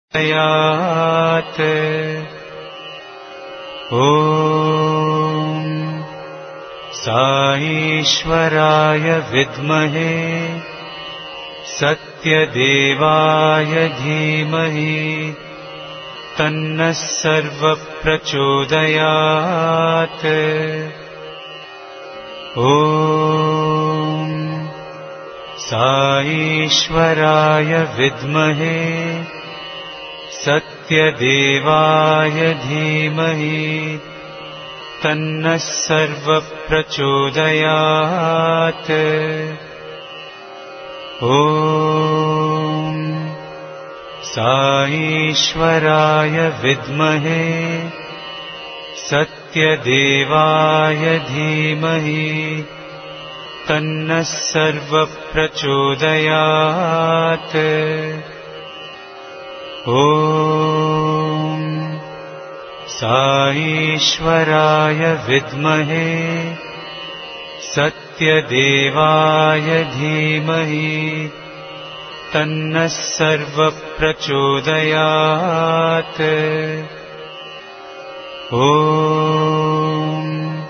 प्रचोदयात्। ॐ साईश्वराय विद्महे सत्यदेवाय धीमहि तन्नः सर्वः प्रचोदयात्। ॐ साईश्वराय विद्महे सत्यदेवाय धीमहि तन्नः सर्वः प्रचोदयात्। ॐ साईश्वराय विद्महे सत्यदेवाय धीमहि तन्नः सर्वः प्रचोदयात्। ॐ साईश्वराय विद्महे सत्यदेवाय धीमहि तन्नः सर्वः प्रचोदयात्। ॐ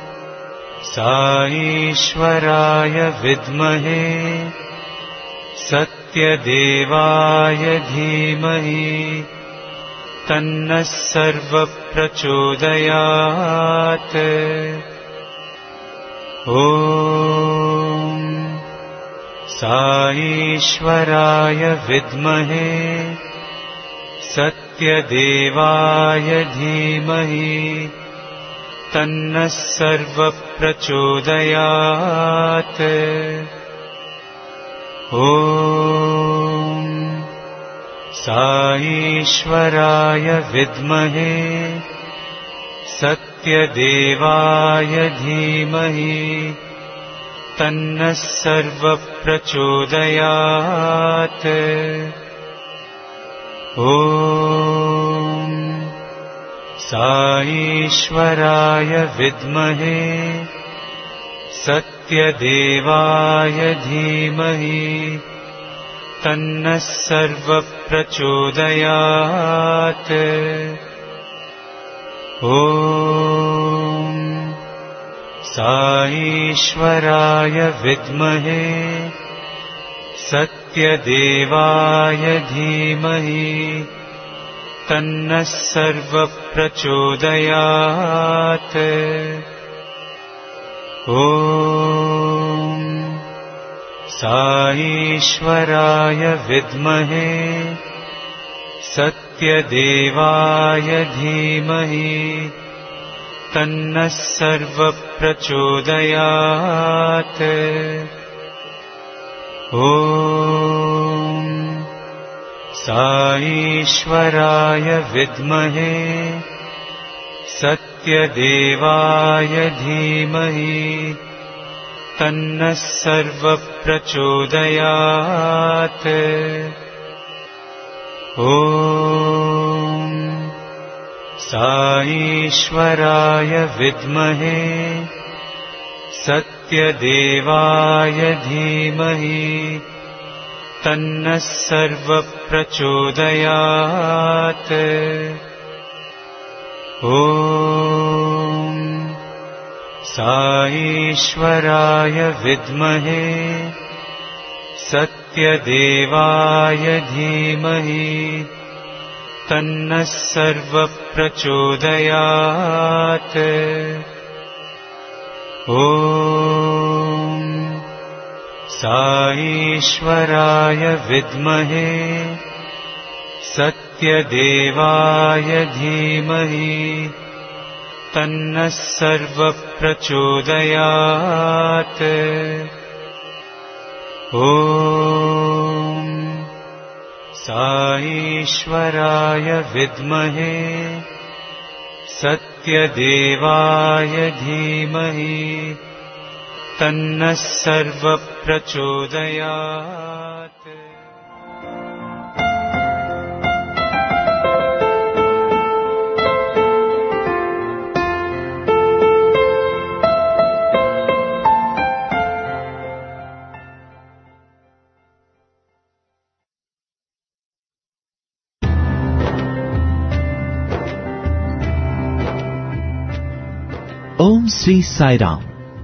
साईश्वराय विद्महे सत्यदेवाय धीमहि तन्नः सर्वः प्रचोदयात्। ॐ साईश्वराय विद्महे सत्यदेवाय धीमहि तन्नः सर्वः प्रचोदयात्। ॐ साईश्वराय विद्महे सत्यदेवाय धीमहि तन्नः सर्वः प्रचोदयात्। ॐ साईश्वराय विद्महे सत्यदेवाय धीमहि तन्नः सर्वः प्रचोदयात्। ॐ साईश्वराय विद्महे सत्यदेवाय धीमहि तन्नः सर्वः प्रचोदयात्। ॐ साईश्वराय विद्महे सत्यदेवाय धीमहि तन्नः सर्वः प्रचोदयात्। ॐ साईश्वराय विद्महे सत्यदेवाय धीमहि तन्नः सर्वः प्रचोदयात्। ॐ साईश्वराय विद्महे सत्यदेवाय धीमहि तन्नः सर्वः प्रचोदयात्। ॐ साईश्वराय विद्महे सत्यदेवाय धीमहि तन्नः सर्वः प्रचोदयात्। ॐ साईश्वराय विद्महे सत्यदेवाय धीमहि तन्नः सर्वः प्रचोदयात्। ॐ साईश्वराय विद्महे सत्यदेवाय धीमहि तन्नः सर्वः प्रचोदयात्। Om Sri Sai Ram.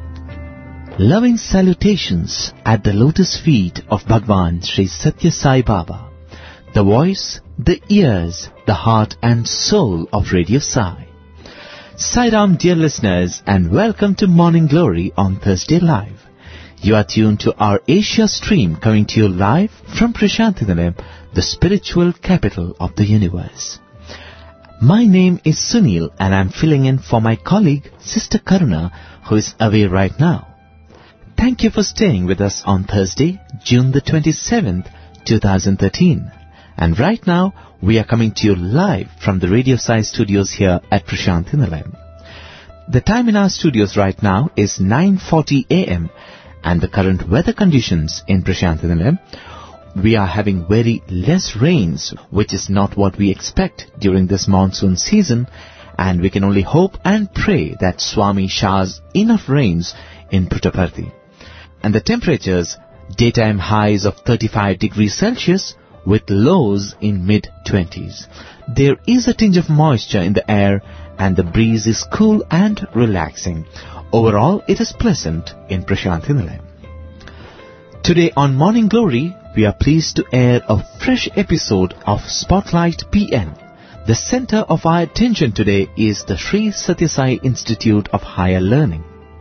Loving salutations at the lotus feet of Bhagwan Sri Satya Sai Baba, the voice, the ears, the heart and soul of Radio Sai. Sai Ram, dear listeners, and welcome to Morning Glory on Thursday Live. You are tuned to our Asia stream coming to you live from Prashantinalayam, the spiritual capital of the universe. My name is Sunil and I am filling in for my colleague Sister Karuna, who is away right now. Thank you for staying with us on Thursday, June the 27th, 2013. And right now, we are coming to you live from the Radio Sai studios here at Prashantinalayam. The time in our studios right now is 9:40 a.m. and the current weather conditions in Prashantinalayam, we are having very less rains, which is not what we expect during this monsoon season, and we can only hope and pray that Swami showers enough rains in Puttaparthi. And the temperatures, daytime highs of 35 degrees Celsius with lows in mid-20s. There is a tinge of moisture in the air and the breeze is cool and relaxing. Overall, it is pleasant in Prashantinalayam. Today on Morning Glory, we are pleased to air a fresh episode of Spotlight PN. The center of our attention today is the Sri Satya Sai Institute of Higher Learning.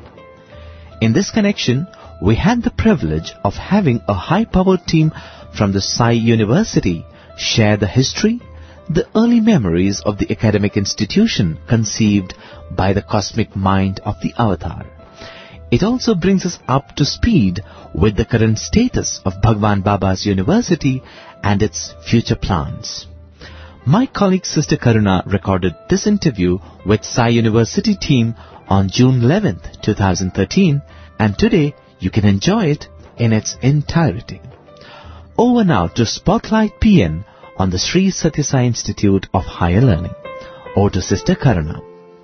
In this connection, we had the privilege of having a high-powered team from the Sai University share the history, the early memories of the academic institution conceived by the cosmic mind of the Avatar. It also brings us up to speed with the current status of Bhagwan Baba's University and its future plans. My colleague Sister Karuna recorded this interview with Sai University team on June 11th, 2013, and today you can enjoy it in its entirety. Over now to Spotlight PN on the Sri Satya Sai Institute of Higher Learning. Over to Sister Karuna.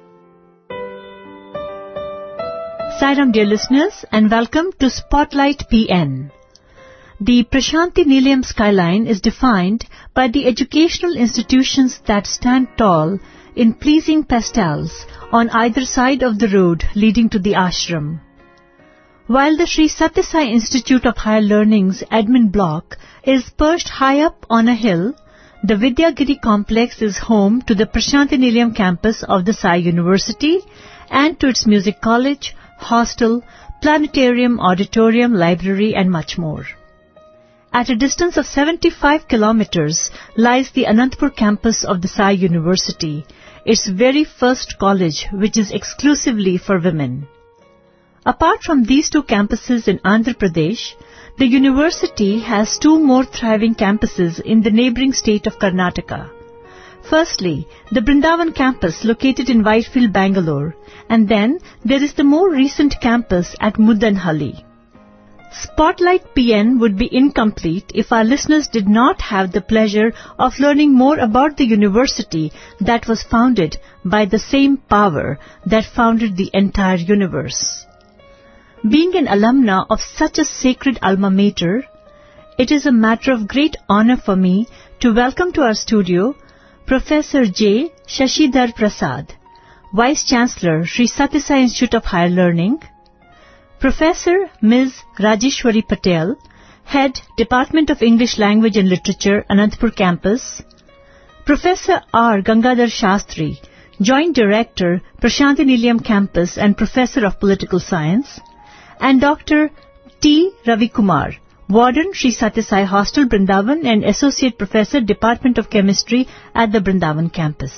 Sai Ram, dear listeners, and welcome to Spotlight PN. The Prashantinalayam skyline is defined by the educational institutions that stand tall in pleasing pastels on either side of the road leading to the ashram. While the Sri Satya Sai Institute of Higher Learning's admin block is perched high up on a hill, the Vidyagiri complex is home to the Prashantinalayam campus of the Sai University and to its music college, hostel, planetarium, auditorium, library and much more. At a distance of 75 kilometers lies the Anantapur campus of the Sai University, its very first college which is exclusively for women. Apart from these two campuses in Andhra Pradesh, the university has two more thriving campuses in the neighbouring state of Karnataka. Firstly, the Brindavan campus located in Whitefield, Bangalore, and then there is the more recent campus at Muddanhalli. Spotlight PN would be incomplete if our listeners did not have the pleasure of learning more about the university that was founded by the same power that founded the entire universe. Being an alumna of such a sacred alma mater, it is a matter of great honor for me to welcome to our studio Professor J. Shashidhar Prasad, Vice Chancellor, Sri Satya Sai Institute of Higher Learning, Professor Ms. Rajeshwari Patel, Head, Department of English Language and Literature, Anantapur Campus, Professor R. Gangadhar Shastri, Joint Director, Prashantinalayam Campus and Professor of Political Science, and Dr. T. Ravi Kumar, Warden, Sri Satya Sai Hostel, Brindavan and Associate Professor, Department of Chemistry at the Brindavan Campus.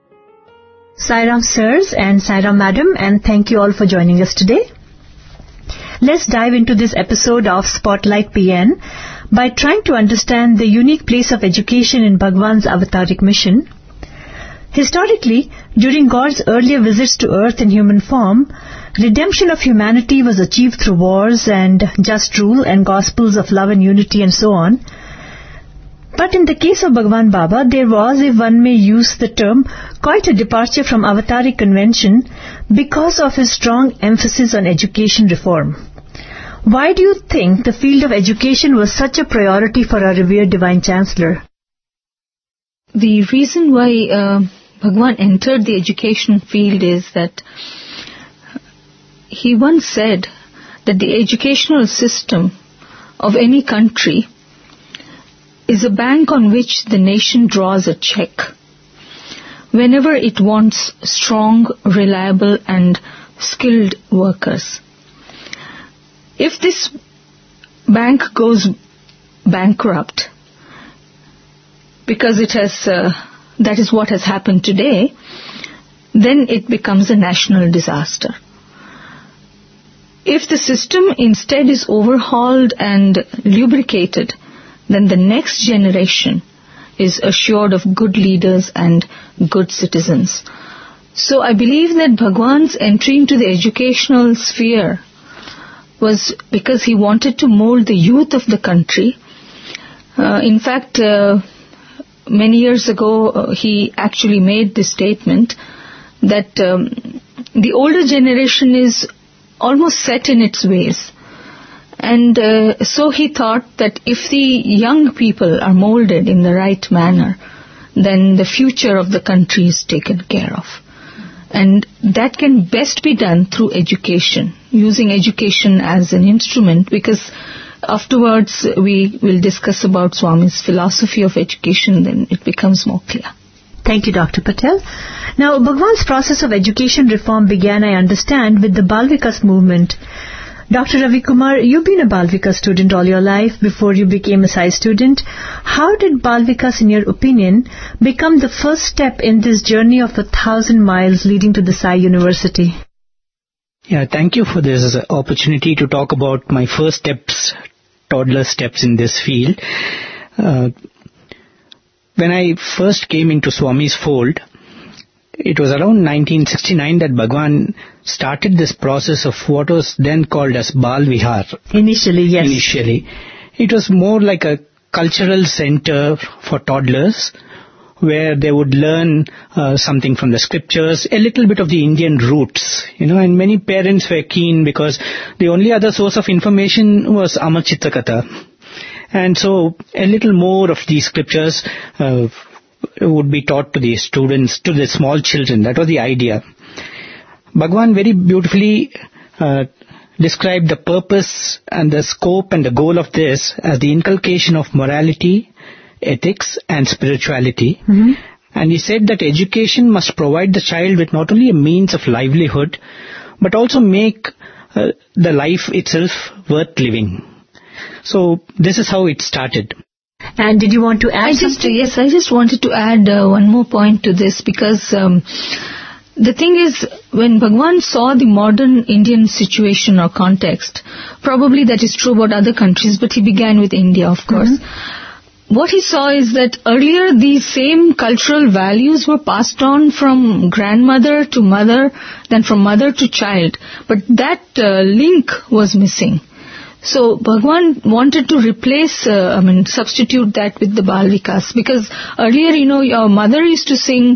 Sai Ram sirs and Sai Ram madam, and thank you all for joining us today. Let's dive into this episode of Spotlight PN by trying to understand the unique place of education in Bhagwan's avataric mission. Historically, during God's earlier visits to earth in human form, redemption of humanity was achieved through wars and just rule and gospels of love and unity and so on. But in the case of Bhagwan Baba, there was, if one may use the term, quite a departure from avataric convention because of his strong emphasis on education reform. Why do you think the field of education was such a priority for our revered Divine Chancellor? The reason why Bhagwan entered the education field is that he once said that the educational system of any country is a bank on which the nation draws a check whenever it wants strong, reliable and skilled workers. If this bank goes bankrupt, because that is what has happened today, then it becomes a national disaster. If the system instead is overhauled and lubricated, then the next generation is assured of good leaders and good citizens. So I believe that Bhagwan's entry into the educational sphere was because he wanted to mold the youth of the country. In fact, many years ago, he actually made this statement that the older generation is almost set in its ways. And so he thought that if the young people are molded in the right manner, then the future of the country is taken care of. And that can best be done through education, using education as an instrument, because afterwards we will discuss about Swami's philosophy of education, then it becomes more clear. Thank you, Dr. Patel. Now, Bhagwan's process of education reform began, I understand, with the Bal Vikas movement. Dr. Ravi Kumar, you've been a Bal Vikas student all your life before you became a Sai student. How did Bal Vikas, in your opinion, become the first step in this journey of 1,000 miles leading to the Sai University? Yeah, thank you for this opportunity to talk about my first steps, toddler steps in this field. When I first came into Swami's fold, it was around 1969 that Bhagwan started this process of what was then called as Bal Vihar. Initially, yes. Initially. It was more like a cultural center for toddlers where they would learn something from the scriptures, a little bit of the Indian roots, and many parents were keen because the only other source of information was Amar Chitrakatha. And so a little more of these scriptures would be taught to the students, to the small children. That was the idea. Bhagwan very beautifully described the purpose and the scope and the goal of this as the inculcation of morality, ethics and spirituality. Mm-hmm. And he said that education must provide the child with not only a means of livelihood, but also make the life itself worth living. So this is how it started. And did you want to add something? Yes, I just wanted to add one more point to this, because the thing is, when Bhagwan saw the modern Indian situation or context, probably that is true about other countries, but he began with India, of course. Mm-hmm. What he saw is that earlier these same cultural values were passed on from grandmother to mother, then from mother to child, but that link was missing. So Bhagwan wanted to substitute that with the Bal Vikas, because earlier, your mother used to sing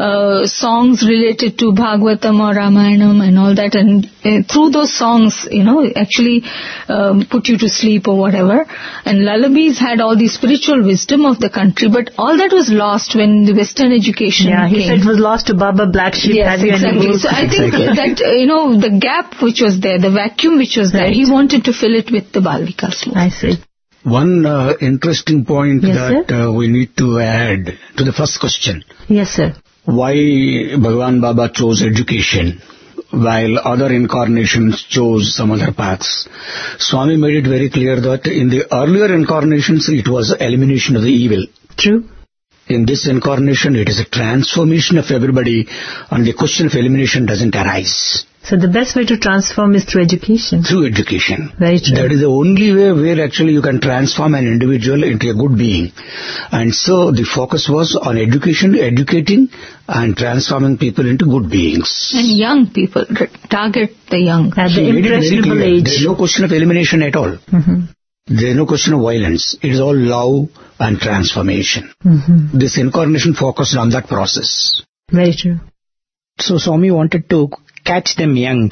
songs related to Bhagavatam or Ramayanam and all that, and through those songs, actually put you to sleep or whatever. And lullabies had all the spiritual wisdom of the country, but all that was lost when the Western education came. He said it was lost to Baba Black Sheep. Yes, exactly. So I think that, the gap which was there, the vacuum which was there, he wanted to fill it with the Bal Vikas movement. I see. One interesting point we need to add to the first question. Yes, sir. Why Bhagwan Baba chose education while other incarnations chose some other paths? Swami made it very clear that in the earlier incarnations it was elimination of the evil. True. In this incarnation it is a transformation of everybody, and the question of elimination doesn't arise. So the best way to transform is through education. Through education. Very true. That is the only way where actually you can transform an individual into a good being. And so the focus was on education, educating and transforming people into good beings. And young people, target the young. At the impressionable age. There is no question of elimination at all. Mm-hmm. There is no question of violence. It is all love and transformation. Mm-hmm. This incarnation focused on that process. Very true. So Swami wanted to catch them young.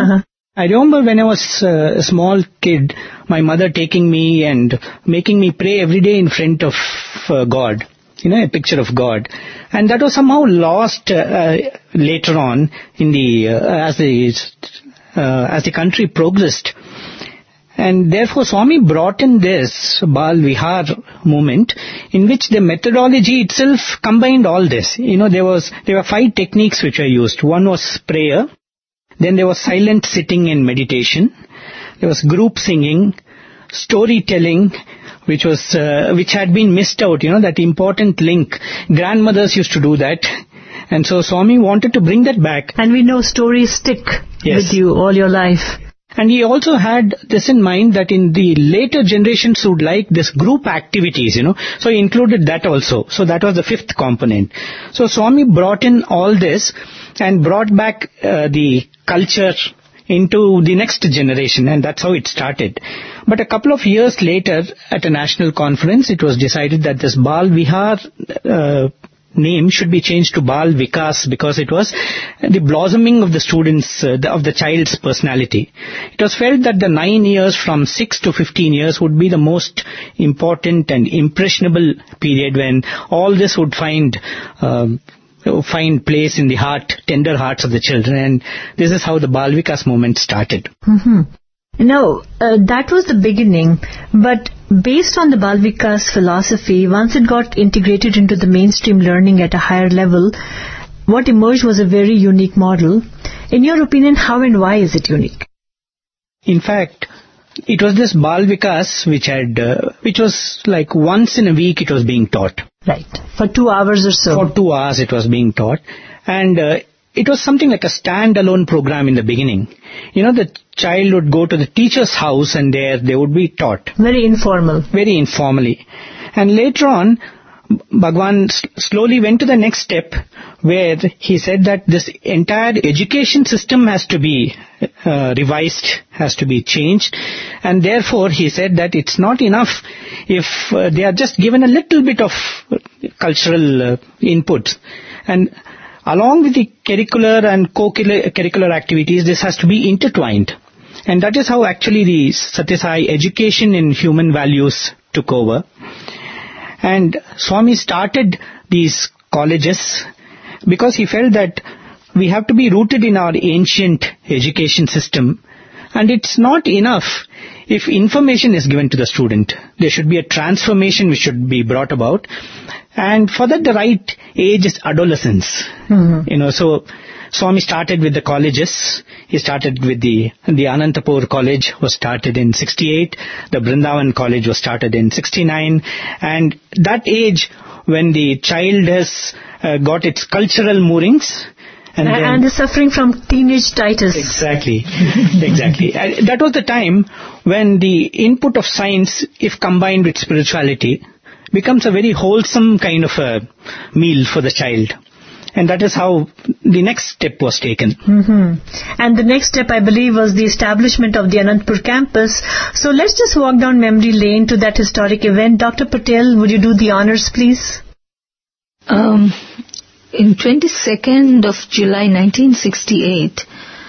I remember when I was a small kid, my mother taking me and making me pray every day in front of God, a picture of God. And that was somehow lost later on in as the country progressed. And therefore Swami brought in this Bal Vihar movement, in which the methodology itself combined all this. There were 5 techniques which were used. One was prayer, then there was silent sitting and meditation, there was group singing, storytelling, which had been missed out, that important link. Grandmothers used to do that. And so Swami wanted to bring that back. And we know stories stick with you all your life. And he also had this in mind, that in the later generations would like this group activities, So he included that also. So that was the 5th component. So Swami brought in all this and brought back the culture into the next generation, and that's how it started. But a couple of years later, at a national conference, it was decided that this Bal Vihar name should be changed to Bal Vikas, because it was the blossoming of the students, of the child's personality. It was felt that the 9 years from 6 to 15 years would be the most important and impressionable period, when all this would find place in the tender hearts of the children. And this is how the Bal Vikas movement started. Mm-hmm. Now, that was the beginning, but based on the Bal Vikas philosophy, once it got integrated into the mainstream learning at a higher level, what emerged was a very unique model. In your opinion, how and why is it unique? In fact, it was this Bal Vikas which was like once in a week it was being taught. Right. For 2 hours or so. For 2 hours it was being taught. And it was something like a standalone program in the beginning. The child would go to the teacher's house and there they would be taught. Very informal. Very informally. And later on, Bhagwan slowly went to the next step, where he said that this entire education system has to be revised, has to be changed. And therefore he said that it's not enough if they are just given a little bit of cultural input. And along with the curricular and co-curricular activities, this has to be intertwined. And that is how actually the Satya Sai education in human values took over. And Swami started these colleges because he felt that we have to be rooted in our ancient education system. And it's not enough if information is given to the student. There should be a transformation which should be brought about. And for that, the right age is adolescence. Mm-hmm. So Swami started with the colleges. He started with the Anantapur College was started in 68. The Brindavan College was started in 69. And that age when the child has got its cultural moorings. And is suffering from teenage titus. Exactly. Exactly. That was the time when the input of science, if combined with spirituality, becomes a very wholesome kind of a meal for the child. And that is how the next step was taken. Mm-hmm. And the next step, I believe, was the establishment of the Anantapur campus. So let's just walk down memory lane to that historic event. Dr. Patel, would you do the honors, please? In 22nd of July 1968,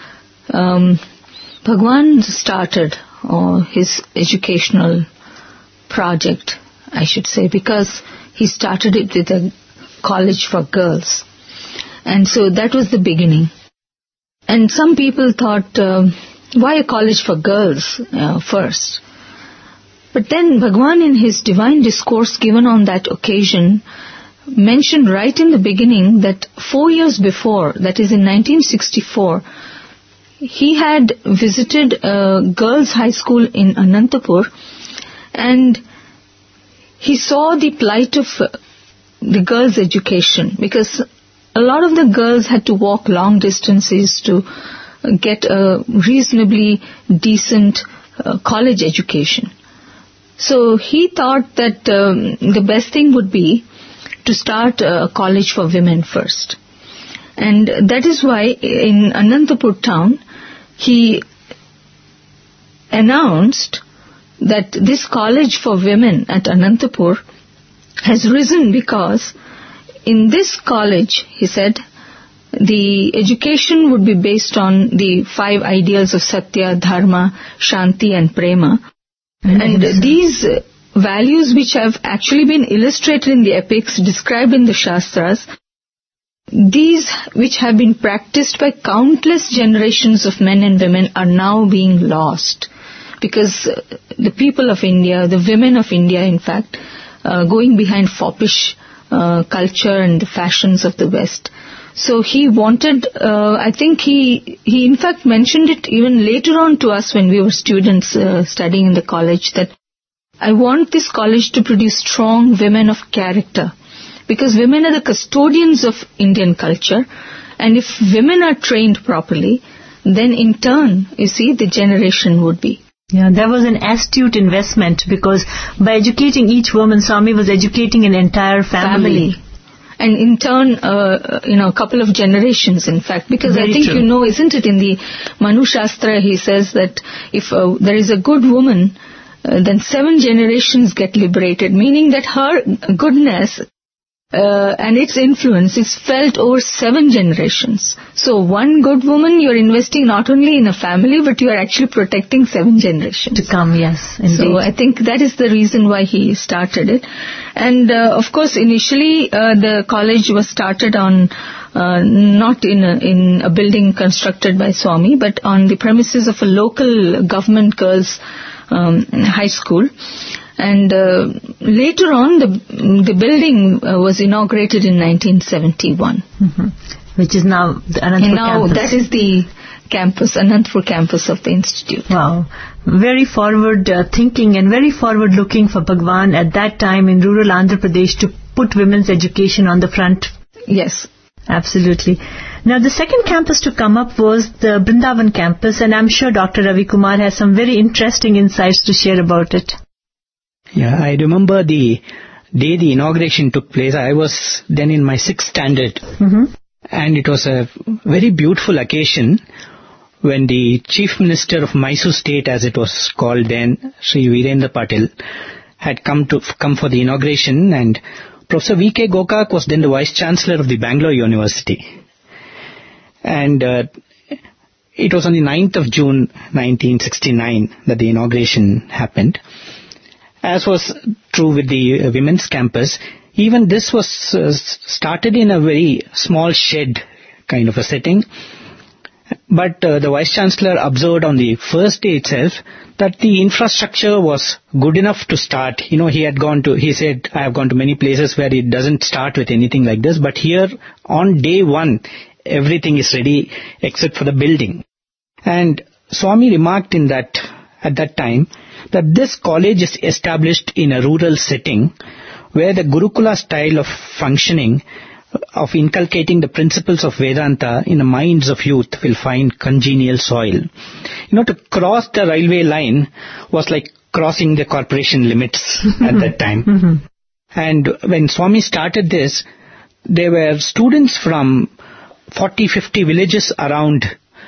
Bhagwan started his educational project, I should say, because he started it with a college for girls. And so that was the beginning. And some people thought, why a college for girls first? But then Bhagwan, in his divine discourse given on that occasion, mentioned right in the beginning that 4 years before, that is in 1964, he had visited a girls' high school in Anantapur, and he saw the plight of the girls' education, because a lot of the girls had to walk long distances to get a reasonably decent college education. So he thought that the best thing would be to start a college for women first. And that is why in Anantapur town, he announced that this college for women at Anantapur has risen because in this college, he said, the education would be based on the 5 ideals of Satya, Dharma, Shanti and Prema. And these values, which have actually been illustrated in the epics, described in the Shastras, these which have been practiced by countless generations of men and women are now being lost. Because the people of India, the women of India in fact, going behind foppish culture and the fashions of the West. So he wanted, I think he in fact mentioned it even later on to us when we were students studying in the college, that I want this college to produce strong women of character. Because women are the custodians of Indian culture, and if women are trained properly, then in turn, you see, the generation would be. Yeah, that was an astute investment, because by educating each woman, Swami was educating an entire family. And in turn, a couple of generations, in fact. Because Very I think, true. Isn't it in the Manu Shastra, he says that if there is a good woman, then 7 generations get liberated, meaning that her goodness and its influence is felt over 7 generations. So one good woman, you're investing not only in a family, but you are actually protecting 7 generations. To come, yes, indeed. So I think that is the reason why he started it. And of course, initially the college was started on not in a building constructed by Swami, but on the premises of a local government girls' high school. And later on, the building was inaugurated in 1971. Mm-hmm. Which is now the Anantapur now campus. that is the campus, Anantapur campus of the institute. Wow. Very forward thinking and very forward looking for Bhagwan at that time in rural Andhra Pradesh to put women's education on the front. Yes. Absolutely. Now, the second campus to come up was the Brindavan campus, and I'm sure Dr. Ravi Kumar has some very interesting insights to share about it. Yeah, I remember the day the inauguration took place. I was then in my 6th standard. Mm-hmm. And it was a very beautiful occasion when the Chief Minister of Mysore State, as it was called then, Sri Virendra Patil, had come for the inauguration, and Professor V.K. Gokak was then the Vice Chancellor of the Bangalore University. And it was on the 9th of June 1969 that the inauguration happened. As was true with the women's campus, even this was started in a very small shed kind of a setting. But the Vice-Chancellor observed on the first day itself that the infrastructure was good enough to start. He said, I have gone to many places where it doesn't start with anything like this, but here on day 1, everything is ready except for the building. And Swami remarked at that time that this college is established in a rural setting where the Gurukula style of functioning, of inculcating the principles of Vedanta in the minds of youth will find congenial soil. To cross the railway line was like crossing the corporation limits at that time. Mm-hmm. And when Swami started this, there were students from 40-50 villages around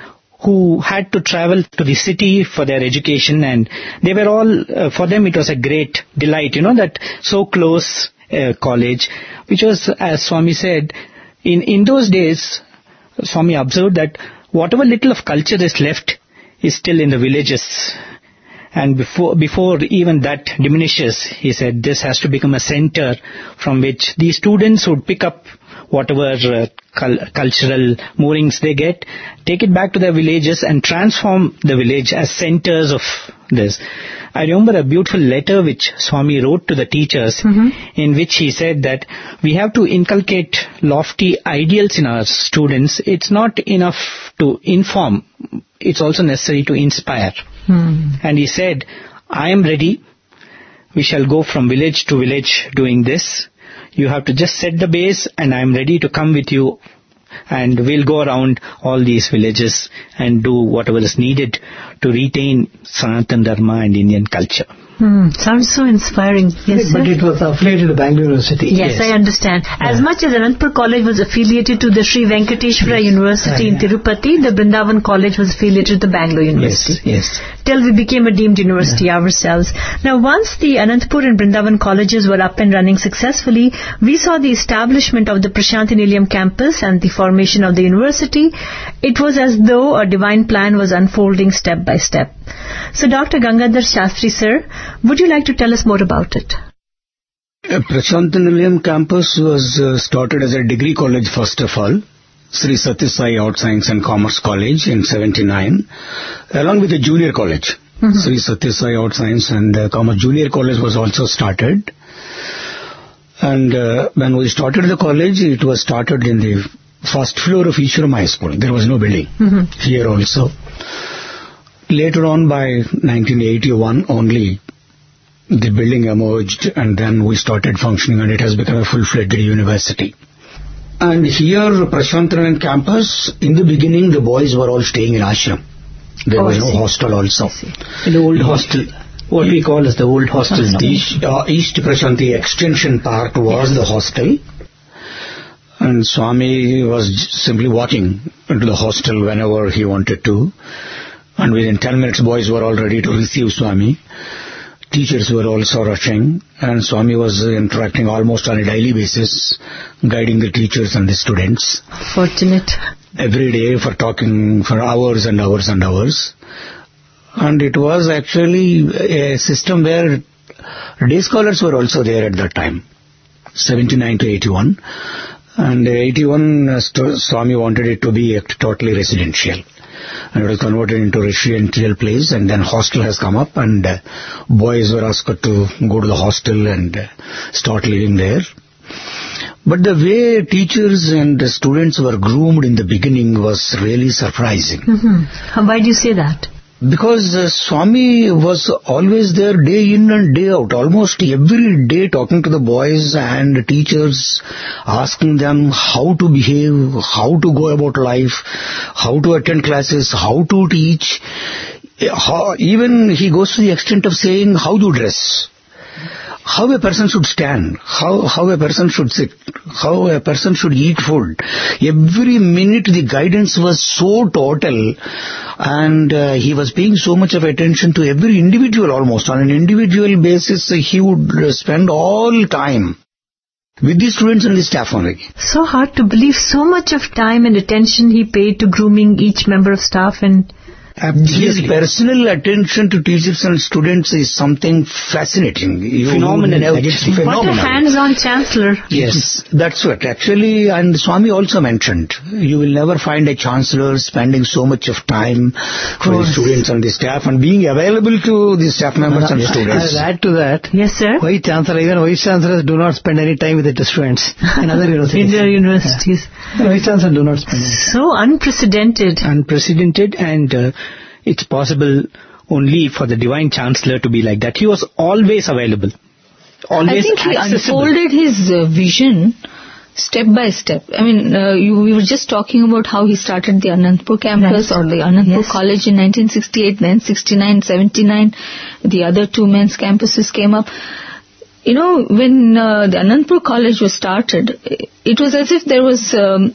who had to travel to the city for their education, and they were all, for them it was a great delight, that so close college, which was, as Swami said, in those days, Swami observed that whatever little of culture is left is still in the villages. And before even that diminishes, he said, this has to become a center from which these students would pick up whatever cultural moorings they get, take it back to their villages and transform the village as centers of this. I remember a beautiful letter which Swami wrote to the teachers, in which he said that we have to inculcate lofty ideals in our students. It's not enough to inform, it's also necessary to inspire. And he said, I am ready. We shall go from village to village doing this. You have to just set the base, and I am ready to come with you, and we'll go around all these villages and do whatever is needed to retain Sanatana Dharma and Indian culture. Sounds so inspiring. Yes, but sir? it was affiliated to Bangalore University. Yes, I understand. As much as Anantapur College was affiliated to the Sri Venkateshwara University in Tirupati, the Brindavan College was affiliated to the Bangalore University. Yes. Till we became a deemed university ourselves. Now, once the Anantapur and Brindavan colleges were up and running successfully, we saw the establishment of the Prashanti Nilayam campus and the formation of the university. It was as though a divine plan was unfolding step by step. So, Dr. Gangadhar Shastri, sir, would you like to tell us more about it? Prashant Nilayam campus was started as a degree college first of all. Sri Sathya Sai Arts, Science and Commerce College in 79, along with a junior college. Sri Sathya Sai Arts, Science and Commerce Junior College was also started. And when we started the college, it was started in the first floor of Ishwaram High School. There was no building here also. Later on, by 1981 only, the building emerged, and then we started functioning, and it has become a full-fledged university. And here, Prashant Nilayam campus, in the beginning, the boys were all staying in ashram. There was no hostel also. In the old hostel, what we call as the old hostel now. The East Prashanti extension part was the hostel. And Swami was simply walking into the hostel whenever he wanted to. And within 10 minutes, boys were all ready to receive Swami. Teachers were also rushing, and Swami was interacting almost on a daily basis, guiding the teachers and the students. Fortunate. Every day for talking for hours and hours and hours. And it was actually a system where day scholars were also there at that time, 79 to 81. And 81, Swami wanted it to be totally residential. And it was converted into residential place, and then hostel has come up, and boys were asked to go to the hostel and start living there. But the way teachers and the students were groomed in the beginning was really surprising. Why do you say that? Because Swami was always there day in and day out, almost every day talking to the boys and teachers, asking them how to behave, how to go about life, how to attend classes, how to teach. Even he goes to the extent of saying how to dress, how a person should stand, how a person should sit, how a person should eat food. Every minute the guidance was so total, and he was paying so much of attention to every individual almost. On an individual basis, he would spend all time with the students and the staff only. So hard to believe so much of time and attention he paid to grooming each member of staff. And his personal attention to teachers and students is something fascinating. Phenomenal. What a hands-on chancellor. Yes, that's what. Actually, and Swami also mentioned, you will never find a chancellor spending so much of time for the students and the staff and being available to the staff members and the students. I'll add to that. Yes, sir. Vice Chancellor, even Vice Chancellors do not spend any time with the students in other universities. In their universities. The Vice Chancellor do not spend any time. So unprecedented. Unprecedented, and it's possible only for the Divine Chancellor to be like that. He was always available. Always I think he accessible. unfolded his vision step by step. I mean, we were just talking about how he started the Anantapur campus or the Anantapur College in 1968, then 69, 79. The other two men's campuses came up. You know, when the Anantapur College was started, it was as if there was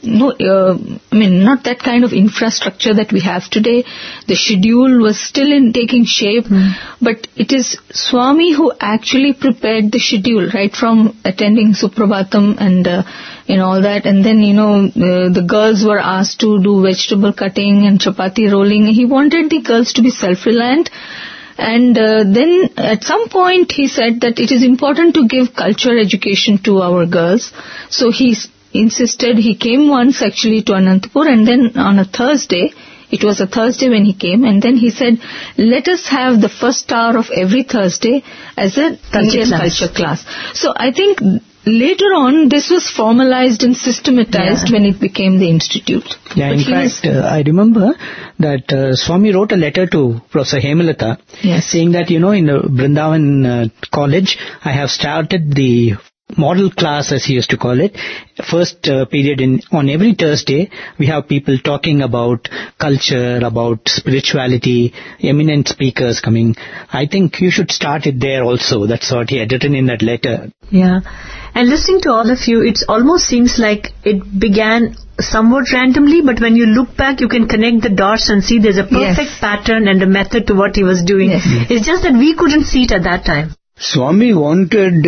not that kind of infrastructure that we have today. The schedule was still in taking shape, but it is Swami who actually prepared the schedule, right from attending Suprabhatam and all that. And then, the girls were asked to do vegetable cutting and chapati rolling. He wanted the girls to be self-reliant. And then at some point he said that it is important to give culture education to our girls. So he insisted. He came once actually to Anantapur, and then on a Thursday, it was a Thursday when he came, and then he said, let us have the first hour of every Thursday as a Indian culture class. So I think later on this was formalized and systematized when it became the institute. Yeah, in fact, I remember that Swami wrote a letter to Professor Hemalata saying that, in the Vrindavan college, I have started the model class, as he used to call it. First period on every Thursday, we have people talking about culture, about spirituality, eminent speakers coming. I think you should start it there also. That's what he had written in that letter. Yeah. And listening to all of you, it almost seems like it began somewhat randomly, but when you look back, you can connect the dots and see there's a perfect pattern and a method to what he was doing. It's just that we couldn't see it at that time. Swami wanted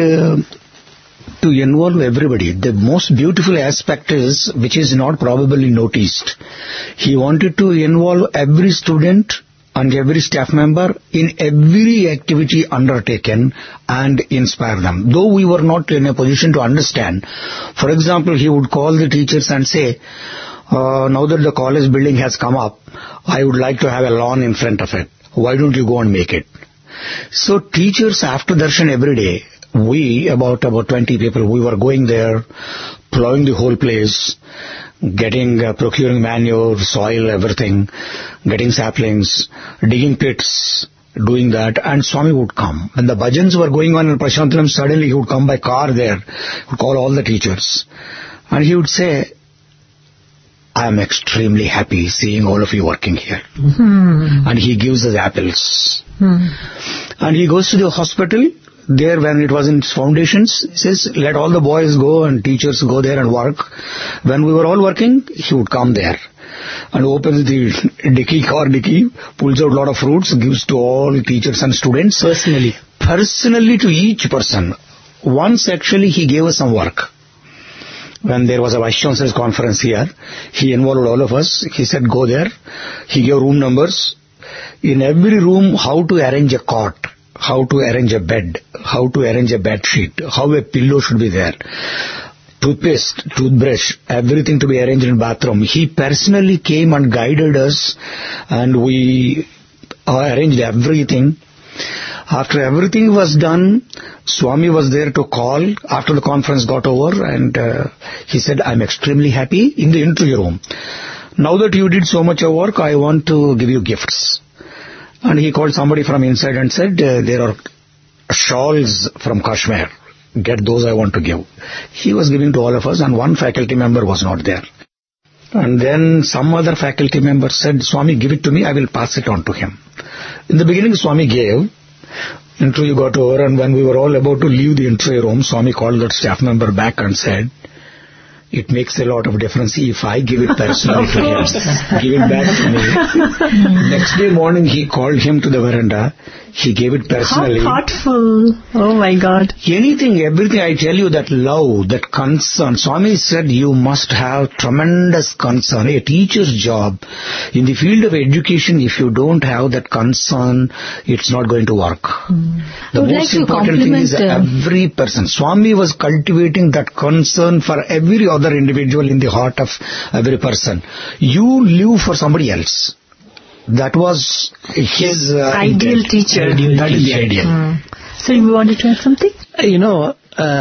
to involve everybody. The most beautiful aspect is, which is not probably noticed, he wanted to involve every student and every staff member in every activity undertaken and inspire them. Though we were not in a position to understand, for example, he would call the teachers and say, now that the college building has come up, I would like to have a lawn in front of it. Why don't you go and make it? So teachers, after darshan every day, we, about 20 people, we were going there, plowing the whole place, procuring manure, soil, everything, getting saplings, digging pits, doing that, and Swami would come. When the bhajans were going on in Prashantalam, suddenly he would come by car there, he would call all the teachers, and he would say, I am extremely happy seeing all of you working here. And he gives us apples. And he goes to the hospital. There, when it was in its foundations, he says, let all the boys go and teachers go there and work. When we were all working, he would come there and opens the car dicky, pulls out a lot of fruits, gives to all teachers and students. Personally to each person. Once actually he gave us some work. When there was a Vice Chancellor's conference here, he involved all of us. He said, go there. He gave room numbers. In every room, how to arrange a cot, how to arrange a bed, how to arrange a bed sheet, how a pillow should be there, toothpaste, toothbrush, everything to be arranged in bathroom. He personally came and guided us, and we arranged everything. After everything was done, Swami was there to call after the conference got over, and he said, I'm extremely happy in the interview room. Now that you did so much of work, I want to give you gifts. And he called somebody from inside and said, there are shawls from Kashmir. Get those, I want to give. He was giving to all of us, and one faculty member was not there. And then some other faculty member said, Swami, give it to me, I will pass it on to him. In the beginning, Swami gave. Interview got over, and when we were all about to leave the interview room, Swami called that staff member back and said, it makes a lot of difference if I give it personally to him. Give it back to me. Next day morning, he called him to the veranda. He gave it personally. How thoughtful. Oh my God. Anything, everything, I tell you, that love, that concern. Swami said you must have tremendous concern. A teacher's job, in the field of education, if you don't have that concern, it's not going to work. The most important thing is every person. Swami was cultivating that concern for every other individual in the heart of every person. You live for somebody else. That was his ideal teacher. That is the ideal. So you wanted to add something? What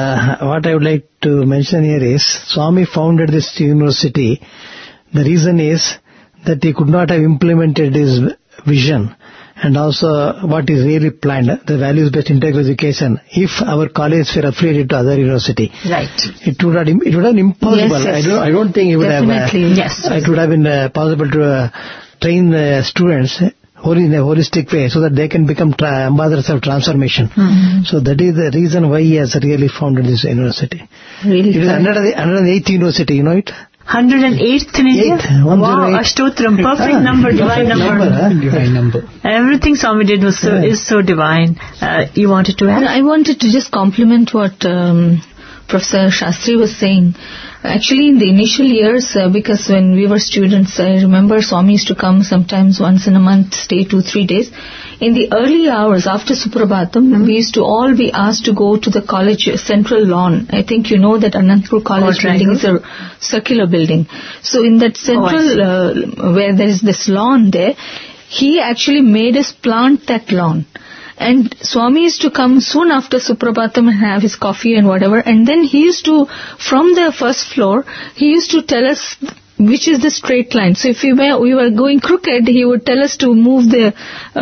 I would like to mention here is, Swami founded this university. The reason is that he could not have implemented his vision and also what is really planned, the values-based integral education, if our college were affiliated to other university. Right. It would have been impossible. Yes. I don't think it would Definitely. It would have been possible to train students in a holistic way so that they can become ambassadors of transformation. So that is the reason why he has really founded this university. Really? It is 108th university, you know it? 108th in India? Wow, Ashtotram, perfect number, divine number. Divine number. Everything Swami did was is so divine. You wanted to add? I wanted to just compliment what Professor Shastri was saying. Actually, in the initial years, because when we were students, I remember Swami used to come sometimes once in a month, stay 2-3 days. In the early hours after Suprabhatam, we used to all be asked to go to the college central lawn. I think you know that Anantapur College building is a circular building. So in that central, where there is this lawn there, he actually made us plant that lawn. And Swami used to come soon after Suprabhatam and have his coffee and whatever. And then he used to, from the first floor, he used to tell us which is the straight line. So if we were going crooked, he would tell us to move the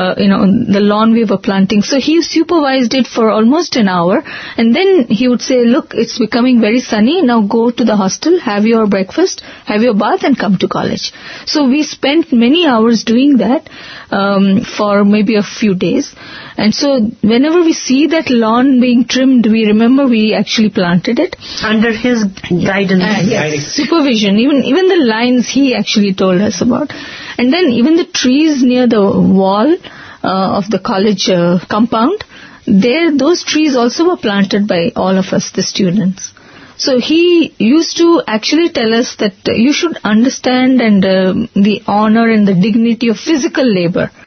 lawn we were planting. So he supervised it for almost an hour. And then he would say, look, it's becoming very sunny. Now go to the hostel, have your breakfast, have your bath and come to college. So we spent many hours doing that for maybe a few days. And so whenever we see that lawn being trimmed, we remember we actually planted it. Under his guidance. Yes, supervision. Even the lines he actually told us about. And then even the trees near the wall of the college compound, those trees also were planted by all of us, the students. So he used to actually tell us that you should understand and the honor and the dignity of physical labor.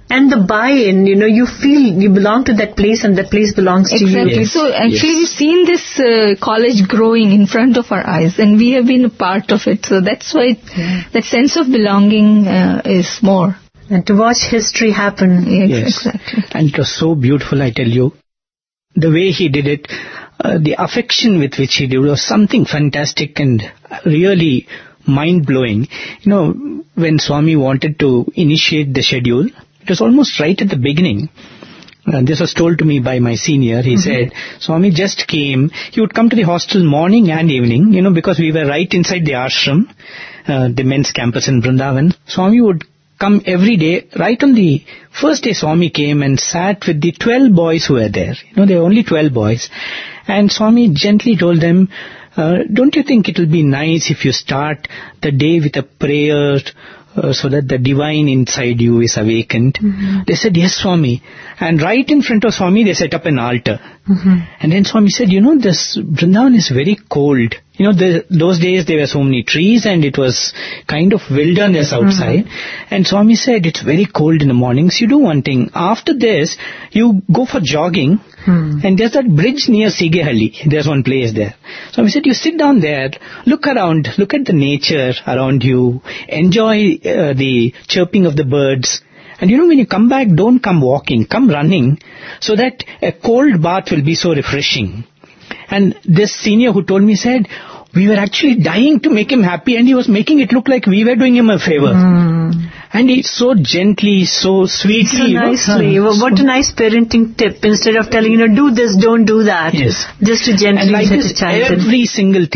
And the buy-in, you feel you belong to that place and that place belongs to you. Exactly. Yes. So actually we've seen this college growing in front of our eyes and we have been a part of it. So that's why that sense of belonging is more. And to watch history happen. Yes, exactly. And it was so beautiful, I tell you. The way he did it, the affection with which he did it was something fantastic and really mind-blowing. When Swami wanted to initiate the schedule, it was almost right at the beginning. This was told to me by my senior. He said, Swami just came. He would come to the hostel morning and evening, because we were right inside the ashram, the men's campus in Vrindavan. Swami would come every day. Right on the first day, Swami came and sat with the 12 boys who were there. There were only 12 boys. And Swami gently told them, don't you think it will be nice if you start the day with a prayer so that the divine inside you is awakened? They said, yes, Swami. And right in front of Swami, they set up an altar. And then Swami said, this Vrindavan is very cold. Those days there were so many trees and it was kind of wilderness outside. And Swami said, it's very cold in the mornings. You do one thing. After this, you go for jogging. And there's that bridge near Sigehalli. There's one place there. Swami said, you sit down there, look around, look at the nature around you, enjoy the chirping of the birds. And when you come back, don't come walking, come running, so that a cold bath will be so refreshing. And this senior who told me said, we were actually dying to make him happy and he was making it look like we were doing him a favor. And he so gently, so sweetly. So nicely. What a nice parenting tip. Instead of telling, do this, don't do that. Yes. Just to gently and like set this, a child. every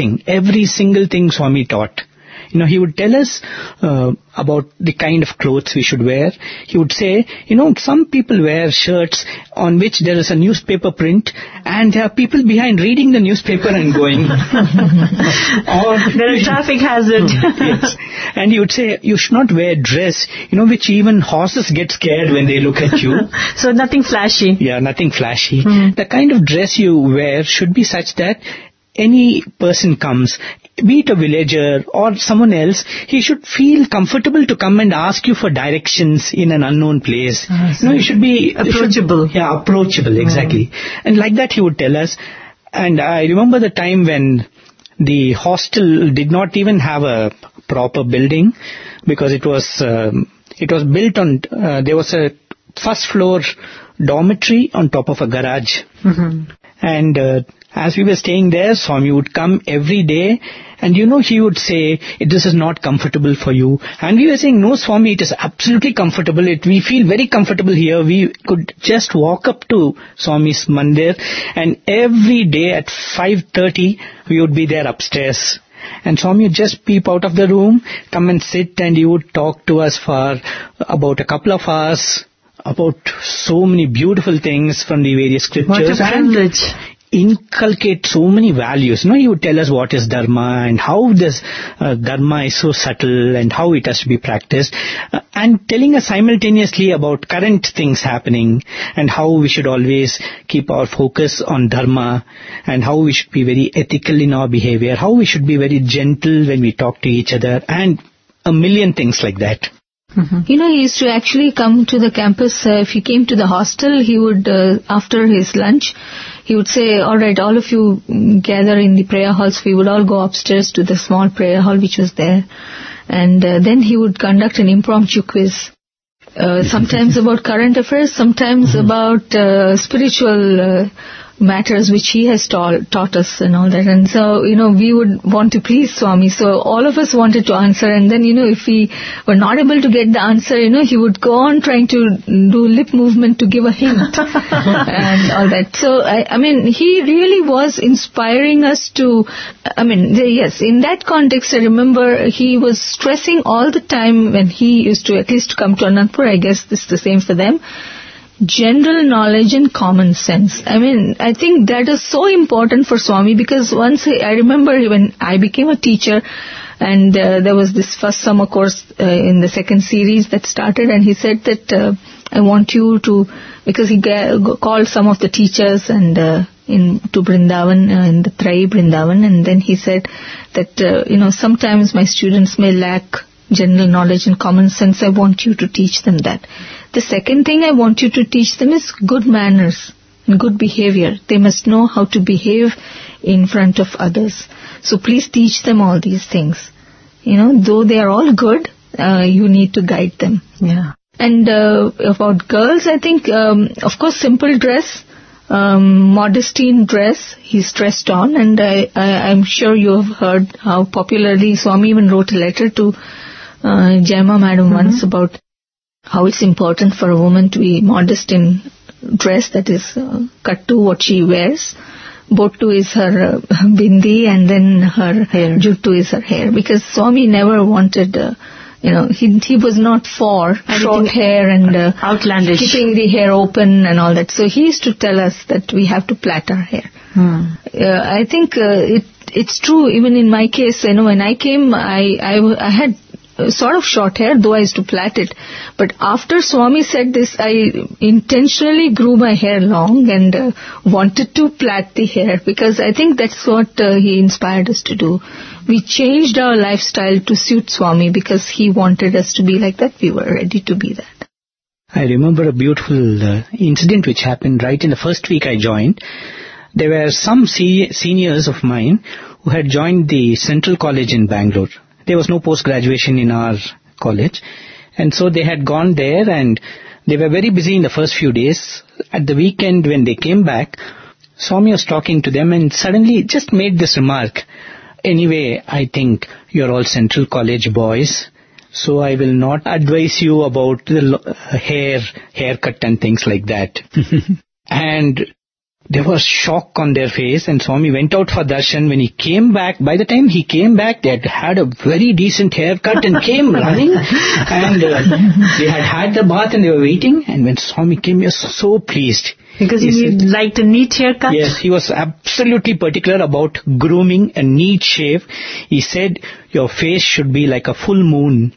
single thing Swami taught. He would tell us about the kind of clothes we should wear. He would say, some people wear shirts on which there is a newspaper print and there are people behind reading the newspaper and going. Or they're a traffic hazard. Yes. And he would say, you should not wear dress, which even horses get scared when they look at you. So nothing flashy. Yeah, nothing flashy. The kind of dress you wear should be such that any person comes, be it a villager or someone else, he should feel comfortable to come and ask you for directions in an unknown place. You should be approachable. Approachable, exactly. And like that he would tell us. And I remember the time when the hostel did not even have a proper building because it was built on, there was a first floor dormitory on top of a garage. And as we were staying there, Swami would come every day and he would say, this is not comfortable for you. And we were saying, no Swami, it is absolutely comfortable. We feel very comfortable here. We could just walk up to Swami's mandir and every day at 5:30 we would be there upstairs. And Swami would just peep out of the room, come and sit and he would talk to us for about a couple of hours about so many beautiful things from the various scriptures. What a privilege. Inculcate so many values. He would tell us what is dharma and how this dharma is so subtle and how it has to be practiced, and telling us simultaneously about current things happening and how we should always keep our focus on dharma and how we should be very ethical in our behavior, how we should be very gentle when we talk to each other, and a million things like that. He used to actually come to the campus. If he came to the hostel, he would, after his lunch, he would say, all right, all of you gather in the prayer halls. We would all go upstairs to the small prayer hall which was there. And then he would conduct an impromptu quiz. Sometimes about current affairs, sometimes about spiritual matters which he has taught us and all that. And so, we would want to please Swami. So all of us wanted to answer. And then, if we were not able to get the answer, he would go on trying to do lip movement to give a hint and all that. So, I mean, he really was inspiring us to, yes, in that context, I remember he was stressing all the time when he used to at least come to Anandpur. I guess this is the same for them. General knowledge and common sense. I think that is so important for Swami because once I remember when I became a teacher and there was this first summer course in the second series that started and he said that I want you to, because he called some of the teachers and to Vrindavan, in the Trai Vrindavan, and then he said that, sometimes my students may lack general knowledge and common sense. I want you to teach them that. The second thing I want you to teach them is good manners and good behavior. They must know how to behave in front of others. So please teach them all these things. Though they are all good, you need to guide them. Yeah. And about girls, I think, of course, simple dress, modesty in dress, he stressed on. And I'm sure you have heard how popularly Swami even wrote a letter to Jayama Madam once about how it's important for a woman to be modest in dress, that is cut to what she wears. Bottu is her bindi, and then her juttu is her hair. Because Swami never wanted, he was not for short hair and outlandish, keeping the hair open and all that. So he used to tell us that we have to plait our hair. I think it's true. Even in my case, when I came, I had sort of short hair, though I used to plait it. But after Swami said this, I intentionally grew my hair long and wanted to plait the hair, because I think that's what he inspired us to do. We changed our lifestyle to suit Swami because he wanted us to be like that. We were ready to be that. I remember a beautiful incident which happened right in the first week I joined. There were some seniors of mine who had joined the Central College in Bangalore. There was no post-graduation in our college, and so they had gone there and they were very busy in the first few days. At the weekend when they came back, Swami was talking to them and suddenly just made this remark, "Anyway, I think you're all Central College boys, so I will not advise you about the haircut and things like that." And there was shock on their face, and Swami went out for darshan. When he came back, by the time he came back, they had a very decent haircut and came running. And they had the bath and they were waiting. And when Swami came, he was so pleased. Because he liked a neat haircut? Yes, he was absolutely particular about grooming, a neat shave. He said, your face should be like a full moon,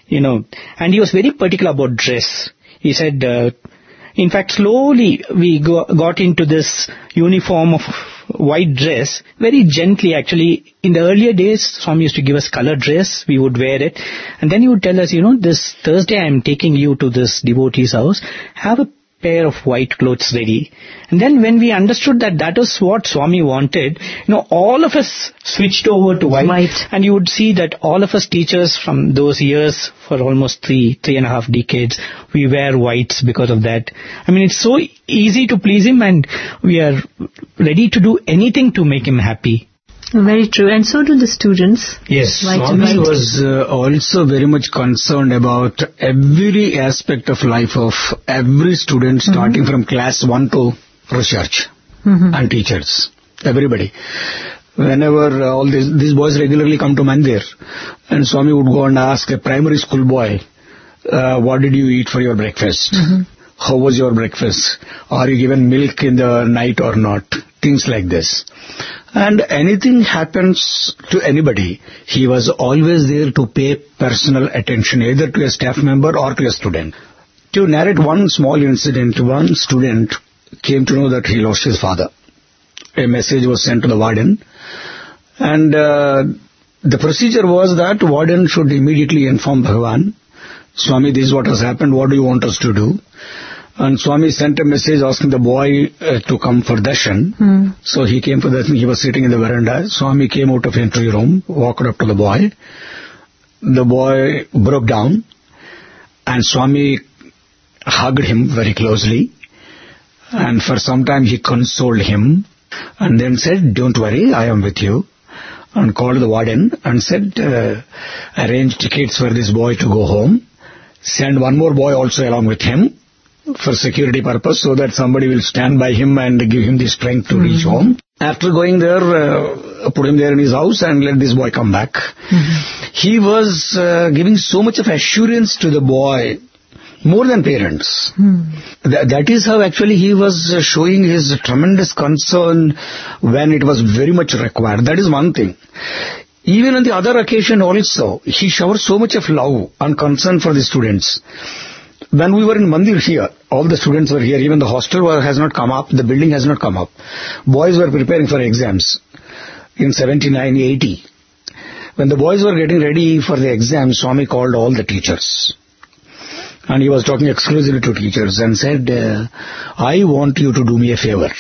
And he was very particular about dress. He said, in fact, slowly we got into this uniform of white dress, very gently actually. In the earlier days, Swami used to give us colored dress, we would wear it, and then he would tell us, this Thursday I am taking you to this devotee's house, have a pair of white clothes ready. And then when we understood that was what Swami wanted, all of us switched over to white. And you would see that all of us teachers from those years, for almost three and a half decades, we wear whites because of that. I mean, it's so easy to please him, and we are ready to do anything to make him happy. Very true. And so do the students. Yes, Swami was also very much concerned about every aspect of life of every student, starting from class 1 to research and teachers, everybody. Whenever all these boys regularly come to Mandir, and Swami would go and ask a primary school boy, what did you eat for your breakfast? How was your breakfast? Are you given milk in the night or not? Things like this. And anything happens to anybody, he was always there to pay personal attention, either to a staff member or to a student. To narrate one small incident, one student came to know that he lost his father. A message was sent to the warden, and the procedure was that warden should immediately inform Bhagavan, Swami, this is what has happened, what do you want us to do? And Swami sent a message asking the boy to come for darshan. So he came for darshan. He was sitting in the veranda. Swami came out of entry room, walked up to the boy. The boy broke down, and Swami hugged him very closely. And for some time he consoled him, and then said, don't worry, I am with you. And called the warden and said, arrange tickets for this boy to go home. Send one more boy also along with him, for security purpose, so that somebody will stand by him and give him the strength to reach home. After going there, put him there in his house and let this boy come back. He was giving so much of assurance to the boy, more than parents. That is how actually he was showing his tremendous concern when it was very much required. That is one thing. Even on the other occasion also, he showered so much of love and concern for the students. When we were in Mandir here, all the students were here, even the hostel has not come up, the building has not come up. Boys were preparing for exams in 79, 80. When the boys were getting ready for the exams, Swami called all the teachers. And he was talking exclusively to teachers and said, I want you to do me a favor.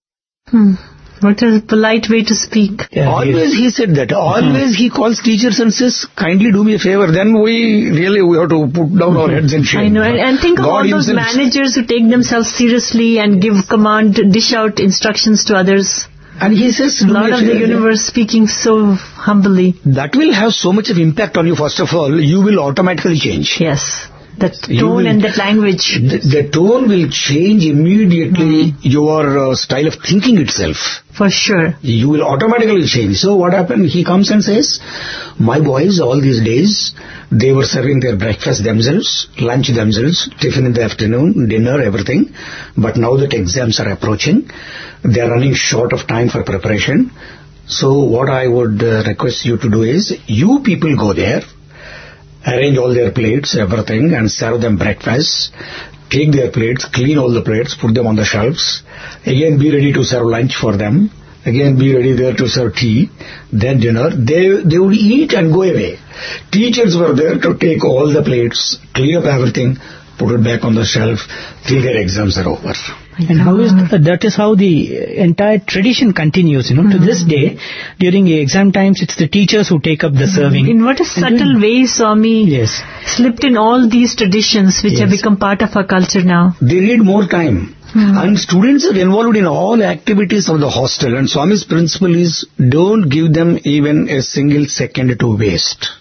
What a polite way to speak. Yeah, always he said that. Always he calls teachers and says, kindly do me a favor. Then we have to put down our heads in shame. I know. And think of all those managers who take themselves seriously and give command, dish out instructions to others. And he says, Lord of the universe speaking so humbly. That will have so much of impact on you. First of all, you will automatically change. Yes. That tone and that language. The tone will change immediately your style of thinking itself. For sure. You will automatically change. So what happened? He comes and says, my boys all these days, they were serving their breakfast themselves, lunch themselves, tiffin in the afternoon, dinner, everything. But now that exams are approaching, they are running short of time for preparation. So what I would request you to do is, you people go there, arrange all their plates, everything, and serve them breakfast. Take their plates, clean all the plates, put them on the shelves. Again, be ready to serve lunch for them. Again, be ready there to serve tea. Then dinner. They would eat and go away. Teachers were there to take all the plates, clean up everything, put it back on the shelf till their exams are over. And that is how the entire tradition continues, to this day. During the exam times, it's the teachers who take up the serving. In what a subtle way Swami slipped in all these traditions which have become part of our culture now. They need more time. And students are involved in all activities of the hostel. And Swami's principle is, don't give them even a single second to waste.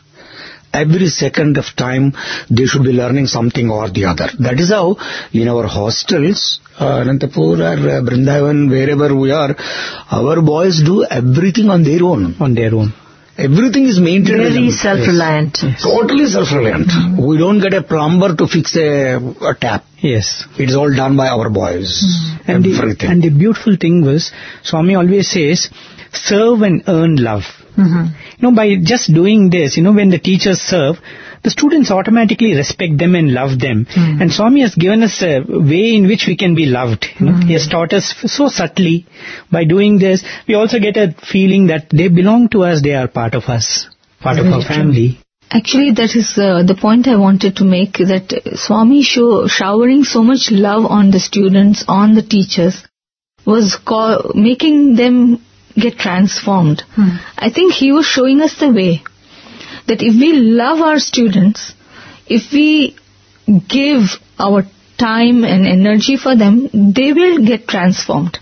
Every second of time, they should be learning something or the other. That is how, in our hostels, Anantapur or Brindavan, wherever we are, our boys do everything on their own. Everything is maintained. Very self-reliant. Yes. Totally self-reliant. We don't get a plumber to fix a tap. Yes. It's all done by our boys. Everything. And the beautiful thing was, Swami always says, serve and earn love. By just doing this, when the teachers serve, the students automatically respect them and love them. And Swami has given us a way in which we can be loved. He has taught us so subtly. By doing this, we also get a feeling that they belong to us, they are part of us, part of our family. Actually, that is the point I wanted to make, that Swami showering so much love on the students, on the teachers, was making them get transformed. I think he was showing us the way that if we love our students, if we give our time and energy for them, they will get transformed.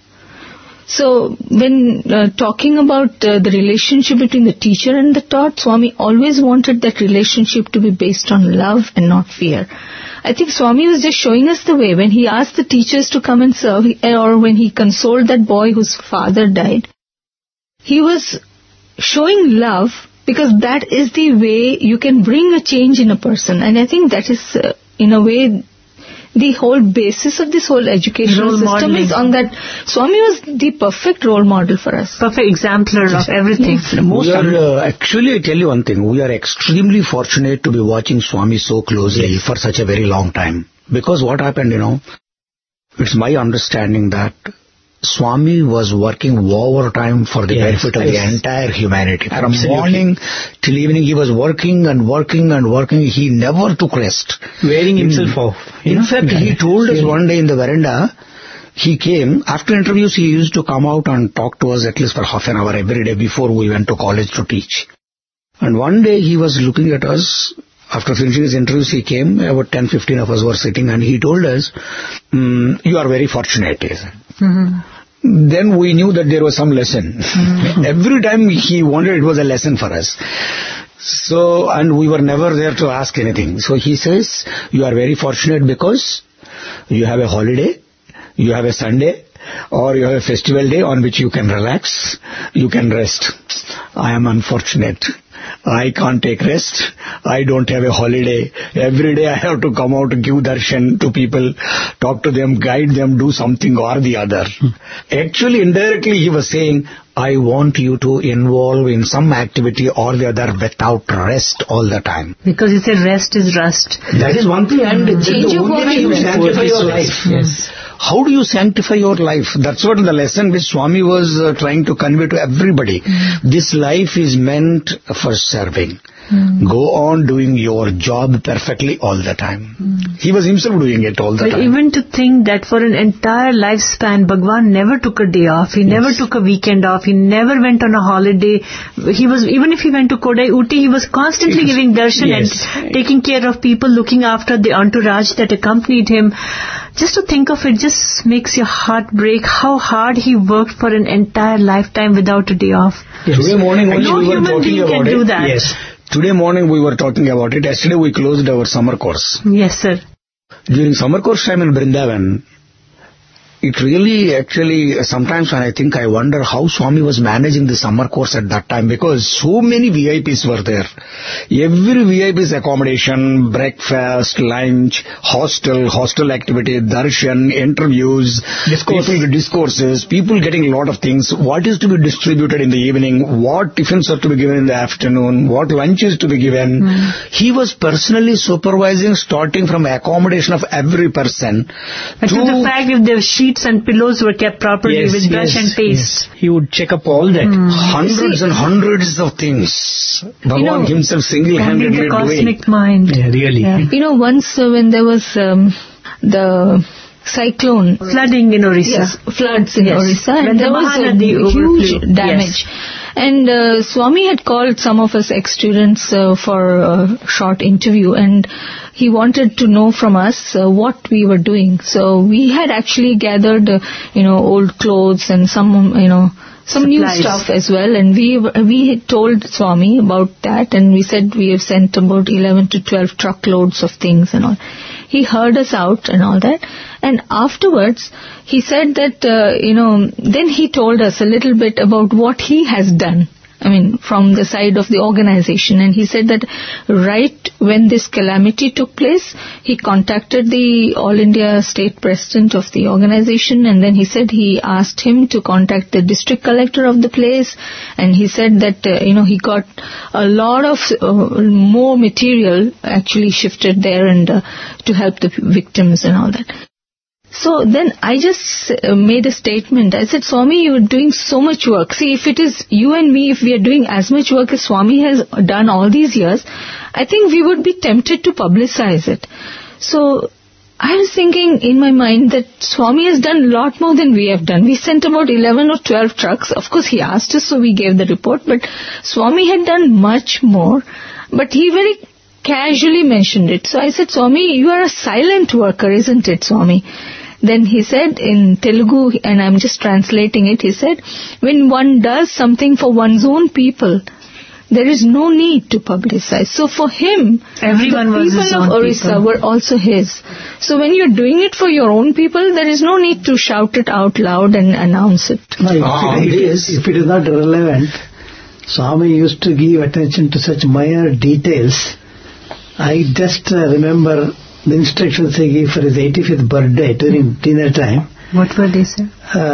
So when talking about the relationship between the teacher and the taught, Swami always wanted that relationship to be based on love and not fear. I think Swami was just showing us the way. When he asked the teachers to come and serve, or when he consoled that boy whose father died, he was showing love, because that is the way you can bring a change in a person. And I think that is, in a way, the whole basis of this whole educational system is on that. Swami was the perfect role model for us. Perfect exemplar of everything. Actually, I tell you one thing. We are extremely fortunate to be watching Swami so closely for such a very long time. Because what happened, it's my understanding that Swami was working overtime for the benefit of the entire humanity. From morning till evening he was working and working and working. He never took rest. Wearing himself off. In fact, he told us one day in the veranda, he came, after interviews he used to come out and talk to us at least for half an hour every day before we went to college to teach. And one day he was looking at us. After finishing his interviews, he came, about 10-15 of us were sitting, and he told us, you are very fortunate. Then we knew that there was some lesson. Every time he wanted, it was a lesson for us. So, and we were never there to ask anything. So he says, you are very fortunate because you have a holiday, you have a Sunday, or you have a festival day on which you can relax, you can rest. I am unfortunate. I can't take rest. I don't have a holiday. Every day I have to come out to give darshan to people, talk to them, guide them, do something or the other. Actually, indirectly he was saying, I want you to involve in some activity or the other without rest all the time. Because he said rest is rust. That is one thing. And the only way you sanctify your life. Yes. How do you sanctify your life? That's what the lesson which Swami was trying to convey to everybody. This life is meant for serving. Go on doing your job perfectly all the time. He was himself doing it all the time. Even to think that for an entire lifespan, Bhagwan never took a day off. He never took a weekend off. He never went on a holiday. Even if he went to Kodai Uti, he was constantly giving darshan and taking care of people, looking after the entourage that accompanied him. Just to think of it just makes your heart break how hard he worked for an entire lifetime without a day off. Yes. Today morning no we were talking about can it. Do that. Yes. Today morning we were talking about it. Yesterday we closed our summer course. Yes, sir. During summer course time in Vrindavan, it really actually, sometimes when I wonder how Swami was managing the summer course at that time, because so many VIPs were there. Every VIP's accommodation, breakfast, lunch, hostel activity, darshan, interviews, discourses, people getting a lot of things, what is to be distributed in the evening, what tiffins are to be given in the afternoon, what lunch is to be given. He was personally supervising, starting from accommodation of every person. And to the fact if the sheets and pillows were kept properly with brush and paste. He would check up all that. Hundreds and hundreds of things. Bhagwan himself single-handedly the doing. cosmic mind. Yeah, really. Yeah. Once when there was the cyclone. Flooding in Orissa. Yes, floods in Orissa. And there was a huge damage. And Swami had called some of us ex-students for a short interview, and he wanted to know from us what we were doing. So we had actually gathered, old clothes and some new stuff as well. And we had told Swami about that, and we said we have sent about 11 to 12 truckloads of things and all. He heard us out and all that. And afterwards, he said that, then he told us a little bit about what he has done. From the side of the organization. And he said that right when this calamity took place, he contacted the All India State President of the organization, and then he said he asked him to contact the district collector of the place, and he said that, he got a lot of more material actually shifted there and to help the victims and all that. So then I just made a statement. I said, Swami, you are doing so much work. See, if it is you and me, if we are doing as much work as Swami has done all these years, I think we would be tempted to publicize it. So I was thinking in my mind that Swami has done a lot more than we have done. We sent about 11 or 12 trucks. Of course, he asked us, so we gave the report. But Swami had done much more. But he very casually mentioned it. So I said, Swami, you are a silent worker, isn't it, Swami? Then he said in Telugu, and I'm just translating it, he said, when one does something for one's own people, there is no need to publicize. So for him, everyone the people of Orissa were also his. So when you're doing it for your own people, there is no need to shout it out loud and announce it. No, if it is not relevant, Swami used to give attention to such minor details. I just remember the instructions he gave for his 85th birthday during dinner time. What were they, sir?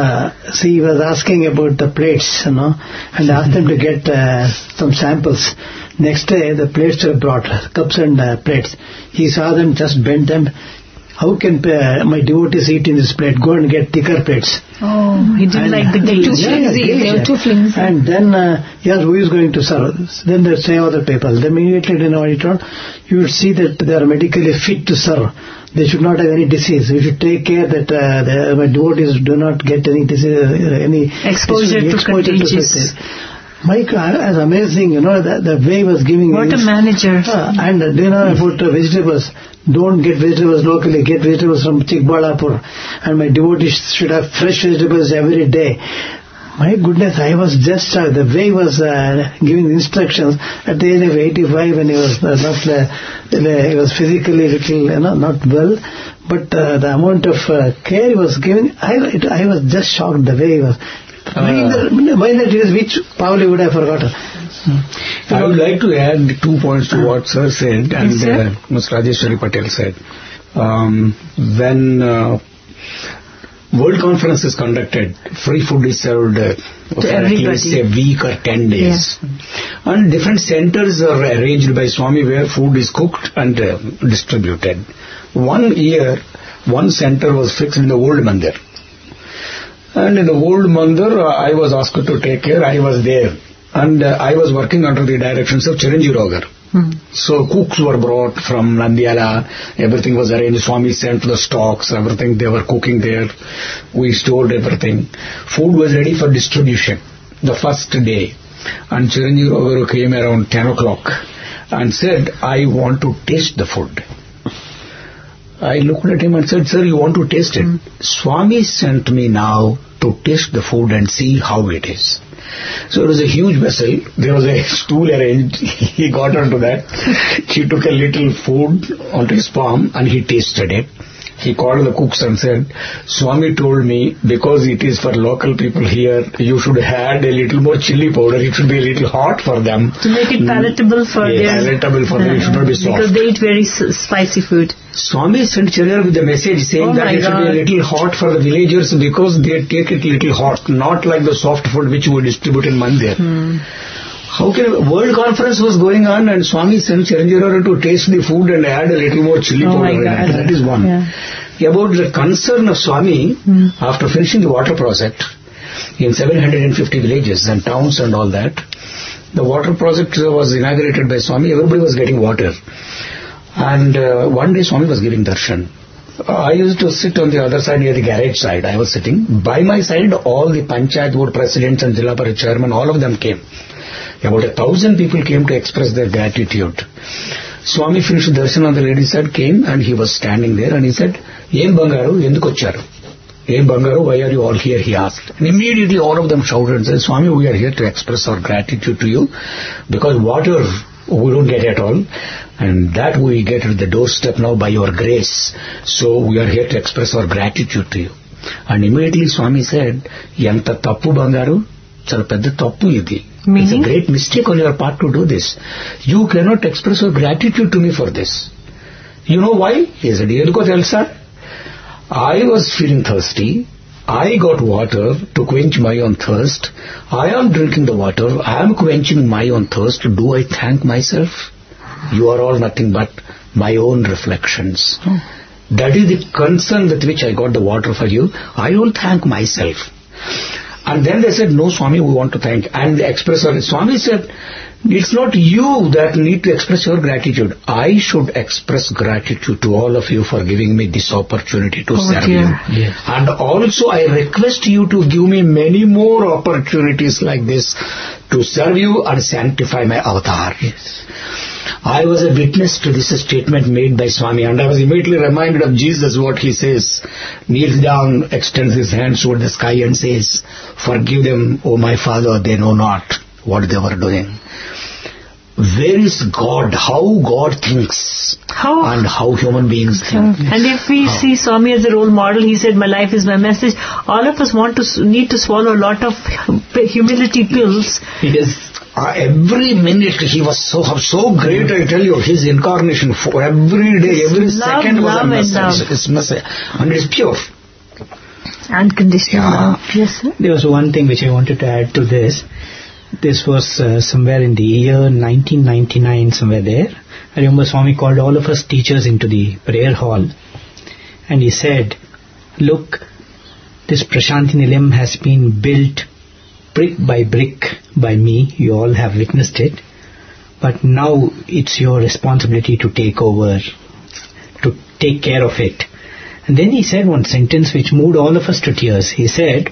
He was asking about the plates, and asked them to get some samples. Next day, the plates were brought, cups and plates. He saw them, just bent them. How can my devotees eat in this plate? Go and get thicker plates. Oh, he didn't like the glaze. They were too flimsy. And then, who is going to serve? Then they say other people. Then immediately, you would see that they are medically fit to serve. They should not have any disease. We should take care that my devotees do not get any disease, any exposure to contagious. Mike, as amazing, the way he was giving. What a manager. And about vegetables. Don't get vegetables locally, get vegetables from Chikbalapur. And my devotees should have fresh vegetables every day. My goodness, I was just the way he was giving instructions at the age of 85 when he was he was physically little, not well, but the amount of care he was giving, I was just shocked the way he was. Minor details which probably would have forgotten. I would like to add 2 points to what Sir said and Ms. Rajeshwari Patel said. When World Conference is conducted, free food is served for at least a week or 10 days. Yeah. And different centers are arranged by Swami where food is cooked and distributed. 1 year, one center was fixed in the old Mandir. And in the old Mandir, I was asked to take care. I was there. And I was working under the directions of Chiranjeev Rogar. So cooks were brought from Nandyala, everything was arranged, Swami sent the stocks, everything, they were cooking there, we stored everything. Food was ready for distribution the first day, and Chiranjeev Rao came around 10 o'clock and said, I want to taste the food. I looked at him and said, sir, you want to taste it? Swami sent me now to taste the food and see how it is. So it was a huge vessel. There was a stool arranged. He got onto that. He took a little food onto his palm and he tasted it. He called the cooks and said, Swami told me, because it is for local people here, you should add a little more chili powder. It should be a little hot for them. To make it palatable for them. Palatable for them. It should not be soft. Because they eat very spicy food. Swami sent Chariar with a message saying that it should be a little hot for the villagers because they take it little hot, not like the soft food which we distribute in Mandir. How can World Conference was going on and Swami sent Chiranjeev to taste the food and add a little more chili powder in it. That is one. About the concern of Swami after finishing the water project in 750 villages and towns and all that, the water project was inaugurated by Swami. Everybody was getting water. And one day Swami was giving darshan. I used to sit on the other side near the garage side. I was sitting. By my side, all the Panchayat board presidents and Jilla Parishad chairman, all of them came. About 1,000 people came to express their gratitude. Swami finished darshan on the lady side, came and he was standing there and he said, Em Bangaru, enduku vacharu? Em Bangaru, why are you all here? He asked. And immediately all of them shouted and said, Swami, we are here to express our gratitude to you because water we don't get at all, and that we get at the doorstep now by your grace. So we are here to express our gratitude to you. And immediately Swami said, Yanta tappu Bangaru, chala pedda tappu idi. It's a great mistake on your part to do this. You cannot express your gratitude to me for this. You know why? He said, Enduko telusa? I was feeling thirsty. I got water to quench my own thirst. I am drinking the water. I am quenching my own thirst. Do I thank myself? You are all nothing but my own reflections. That is the concern with which I got the water for you. I don't thank myself. And then they said, no, Swami, we want to thank. And the expressor, Swami said, it's not you that need to express your gratitude. I should express gratitude to all of you for giving me this opportunity to serve you. Yes. And also I request you to give me many more opportunities like this to serve you and sanctify my avatar. Yes. I was a witness to this statement made by Swami, and I was immediately reminded of Jesus, what he says. Kneels down, extends his hands toward the sky and says, forgive them, O my Father, they know not what they were doing. Where is God? How God thinks and how human beings think. And if we see Swami as a role model, he said, my life is my message. All of us need to swallow a lot of humility pills. Yes. Every minute he was so great, I tell you, his incarnation for every day, every second was a message. It's message. And it's pure. Unconditional love. Yes, sir. There was one thing which I wanted to add to this. This was somewhere in the year 1999, somewhere there. I remember Swami called all of us teachers into the prayer hall. And he said, look, this Prashanti Nilayam has been built brick by brick by me. You all have witnessed it. But now it's your responsibility to take over, to take care of it. And then he said one sentence which moved all of us to tears. He said,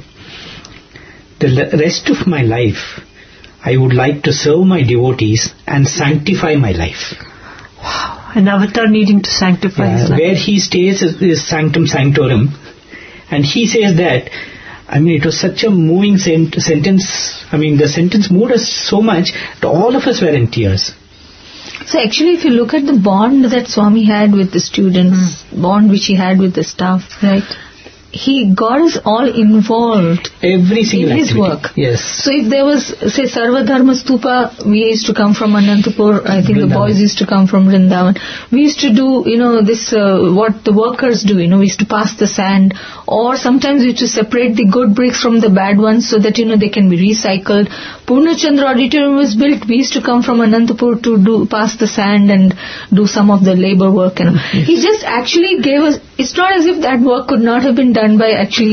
the rest of my life, I would like to serve my devotees and sanctify my life. Wow. An avatar needing to sanctify his life. Where he stays is sanctum sanctorum. And he says that, it was such a moving sentence. The sentence moved us so much that all of us were in tears. So actually, if you look at the bond that Swami had with the students, bond which he had with the staff, right? He got us all involved every single in his activity. work. Yes. So if there was, say, Sarva Dharma Stupa, we used to come from Anantapur. I think Vrindavan. The boys used to come from Vrindavan. We used to do, this, what the workers do, we used to pass the sand, or sometimes we used to separate the good bricks from the bad ones so that, they can be recycled. Purnachandra Auditorium was built. We used to come from Anantapur to pass the sand and do some of the labor work. He just actually gave us, it's not as if that work could not have been done done by actually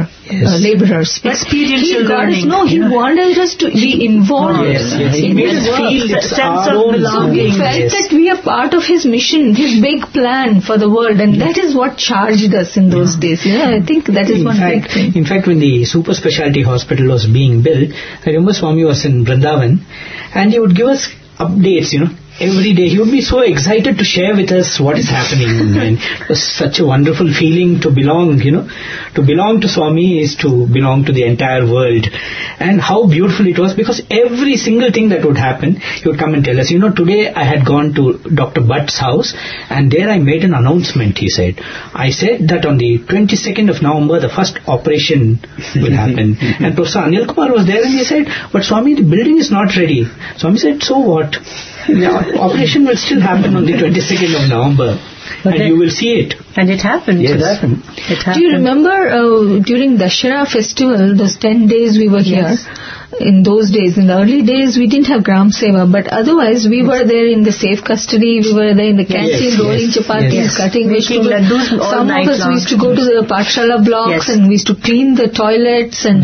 laborers. But experiential learning. He wanted us to be involved. He made us feel a it's sense our of own. belonging. We felt that we are part of his mission, his big plan for the world, and that is what charged us in those days. I think that is one big thing. In fact, when the super specialty hospital was being built, I remember Swami was in Vrindavan, and he would give us updates, every day. He would be so excited to share with us what is happening, and it was such a wonderful feeling to belong, to belong to Swami is to belong to the entire world. And how beautiful it was, because every single thing that would happen, he would come and tell us. Today I had gone to Dr. Bhatt's house, and there I made an announcement, he said. I said that on the 22nd of November, the first operation will happen. And Professor Anil Kumar was there, and he said, but Swami, the building is not ready. Swami said, so what? The operation will still happen on the 22nd of November. And you will see it. And it happened. Yes. It happened. Do you remember during Dashera festival, those 10 days we were here? In those days, in the early days, we didn't have Gram Seva, but otherwise we were there in the safe custody, we were there in the canteen, rolling chapatis, cutting making laddus all some night of us long. used to go to the Pathshala blocks and we used to clean the toilets, and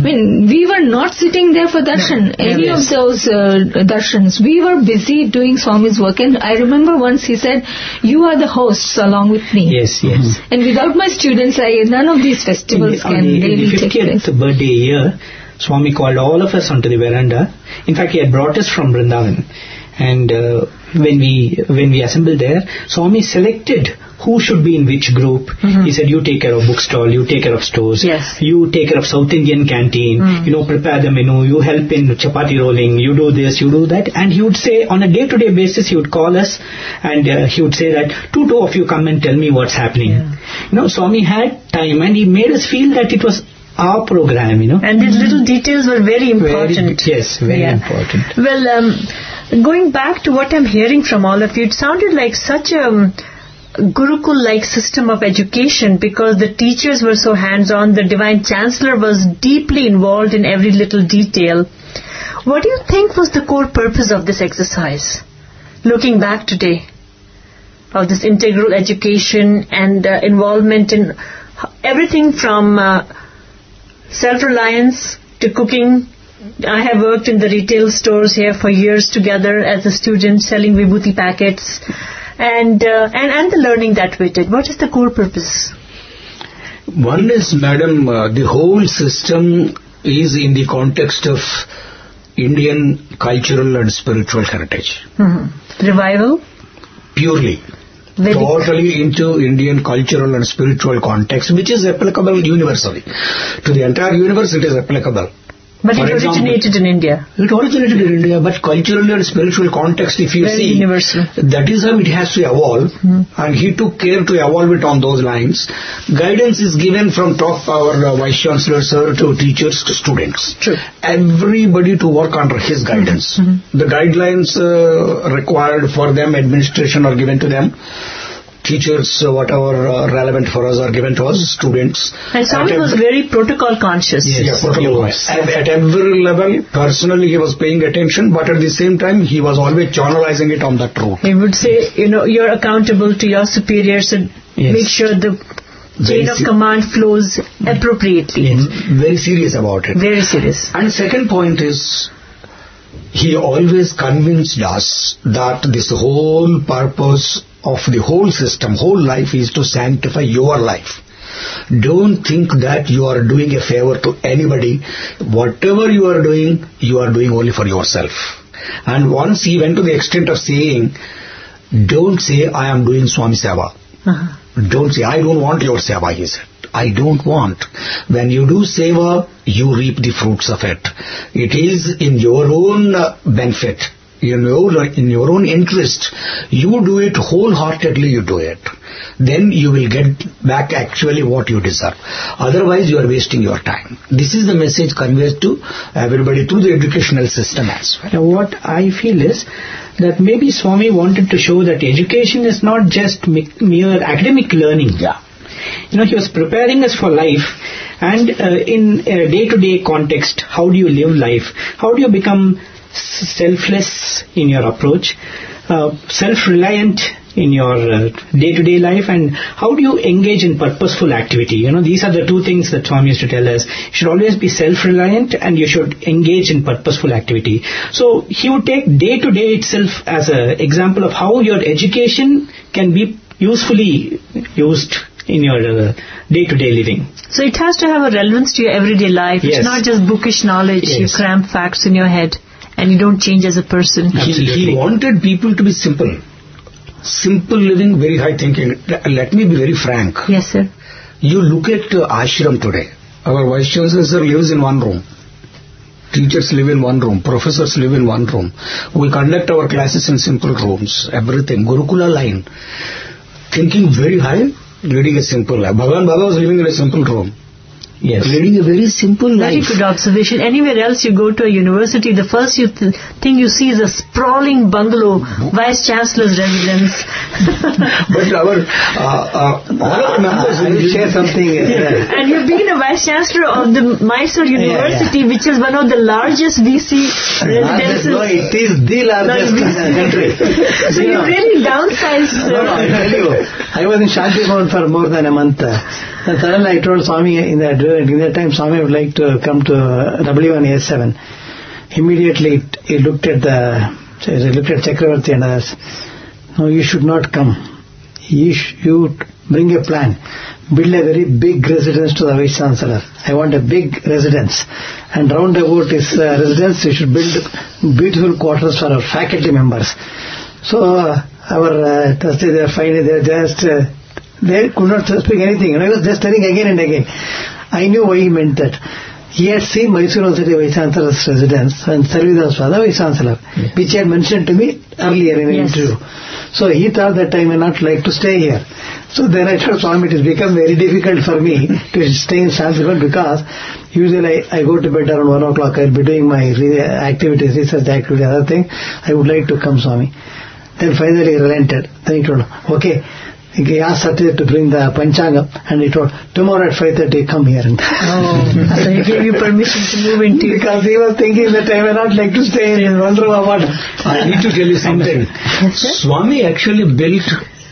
we were not sitting there for darshan, any of those darshans. We were busy doing Swami's work, and I remember once he said, you are the hosts along with me. Yes. And without my students, none of these festivals can really take place. The 50th birthday year, Swami called all of us onto the veranda. In fact, he had brought us from Vrindavan. And when we assembled there, Swami selected who should be in which group. He said, you take care of bookstall, you take care of stores, you take care of South Indian canteen, prepare the menu, you help in chapati rolling, you do this, you do that. And he would say, on a day-to-day basis, he would call us, and he would say that, two of you come and tell me what's happening. Swami had time, and he made us feel that it was our program, And these little details were very important. Very important. Well, going back to what I'm hearing from all of you, it sounded like such a Gurukul-like system of education, because the teachers were so hands-on, the Divine Chancellor was deeply involved in every little detail. What do you think was the core purpose of this exercise, looking back today, of this integral education and involvement in everything from self-reliance to cooking? I have worked in the retail stores here for years together as a student, selling vibhuti packets, and the learning that we did. What is the core purpose? One is, madam, the whole system is in the context of Indian cultural and spiritual heritage. Revival? Purely. Totally into Indian cultural and spiritual context, which is applicable universally. To the entire universe, it is applicable. But it originated in India. It originated in India, but culturally and spiritual context, if you see, universal. That is how it has to evolve, and he took care to evolve it on those lines. Guidance is given from top our Vice Chancellor, sir, to teachers, to students. True. Everybody to work under his guidance. The guidelines required for them, administration are given to them. Teachers, whatever relevant for us, are given to us, students. And Swami was very protocol conscious. Protocol conscious. At every level, personally he was paying attention, but at the same time he was always channelizing it on that route. He would say, you're accountable to your superiors, and make sure the chain of command flows appropriately. Very serious about it. Very serious. And second point is, he always convinced us that this whole purpose of the whole system, whole life, is to sanctify your life. Don't think that you are doing a favor to anybody. Whatever you are doing only for yourself. And once he went to the extent of saying, don't say I am doing Swami Seva. Don't say I don't want your Seva, he said. I don't want. When you do Seva, you reap the fruits of it. It is in your own benefit. In your own interest, you do it wholeheartedly, you do it. Then you will get back actually what you deserve. Otherwise, you are wasting your time. This is the message conveyed to everybody through the educational system as well. Now, what I feel is that maybe Swami wanted to show that education is not just mere academic learning. He was preparing us for life, and in a day-to-day context, how do you live life? How do you become selfless in your approach? self-reliant in your day-to-day life, and how do you engage in purposeful activity? These are the two things that Swami used to tell us. You should always be self-reliant and you should engage in purposeful activity. So he would take day-to-day itself as an example of how your education can be usefully used in your day-to-day living. So it has to have a relevance to your everyday life. Yes. It's not just bookish knowledge. Yes. You cram facts in your head and you don't change as a person. He wanted people to be simple. Simple living, very high thinking. Let me be very frank. Yes, sir. You look at ashram today. Our Vice Chancellor sir lives in one room. Teachers live in one room. Professors live in one room. We conduct our classes in simple rooms. Everything. Gurukula line. Thinking very high, leading a simple life. Bhagavan Baba was living in a simple room. Yes. Leading a very simple Very life. good observation. Anywhere else you go to a university, the first thing you see is a sprawling bungalow, Vice Chancellor's residence. But our all our members I will share something. And you've been a Vice Chancellor of the Mysore University, which is one of the largest VC residences. No, it is the largest in the country. So you really downsized. I tell you, I was in Shanti Bhavan for more than a month. And suddenly I told Swami in that time Swami would like to come to W1A7. Immediately he looked at Chakravarti and asked, "No, you should not come. You bring a plan. Build a very big residence to the Vice Chancellor. I want a big residence. And round about his residence, you should build beautiful quarters for our faculty members." So our trustees, they are fine. They are just... they could not speak anything. And I was just telling again and again. I knew why he meant that. He had seen Mysore University Vice Chancellor's residence and Sarvidas was the Vice Chancellor, which he had mentioned to me earlier in an interview. So he thought that I may not like to stay here. So then I told Swami, it has become very difficult for me to stay in Shanti because usually I go to bed around 1 o'clock. I'll be doing my activities, research activities, other thing. I would like to come, Swami. Then finally he relented. Then he told, okay. He asked Satya to bring the Panchanga and he told, tomorrow at 5:30 come here. So he gave you permission to move into... Because he was thinking that I may not like to stay in one room apartment. I need to tell you something. Swami actually built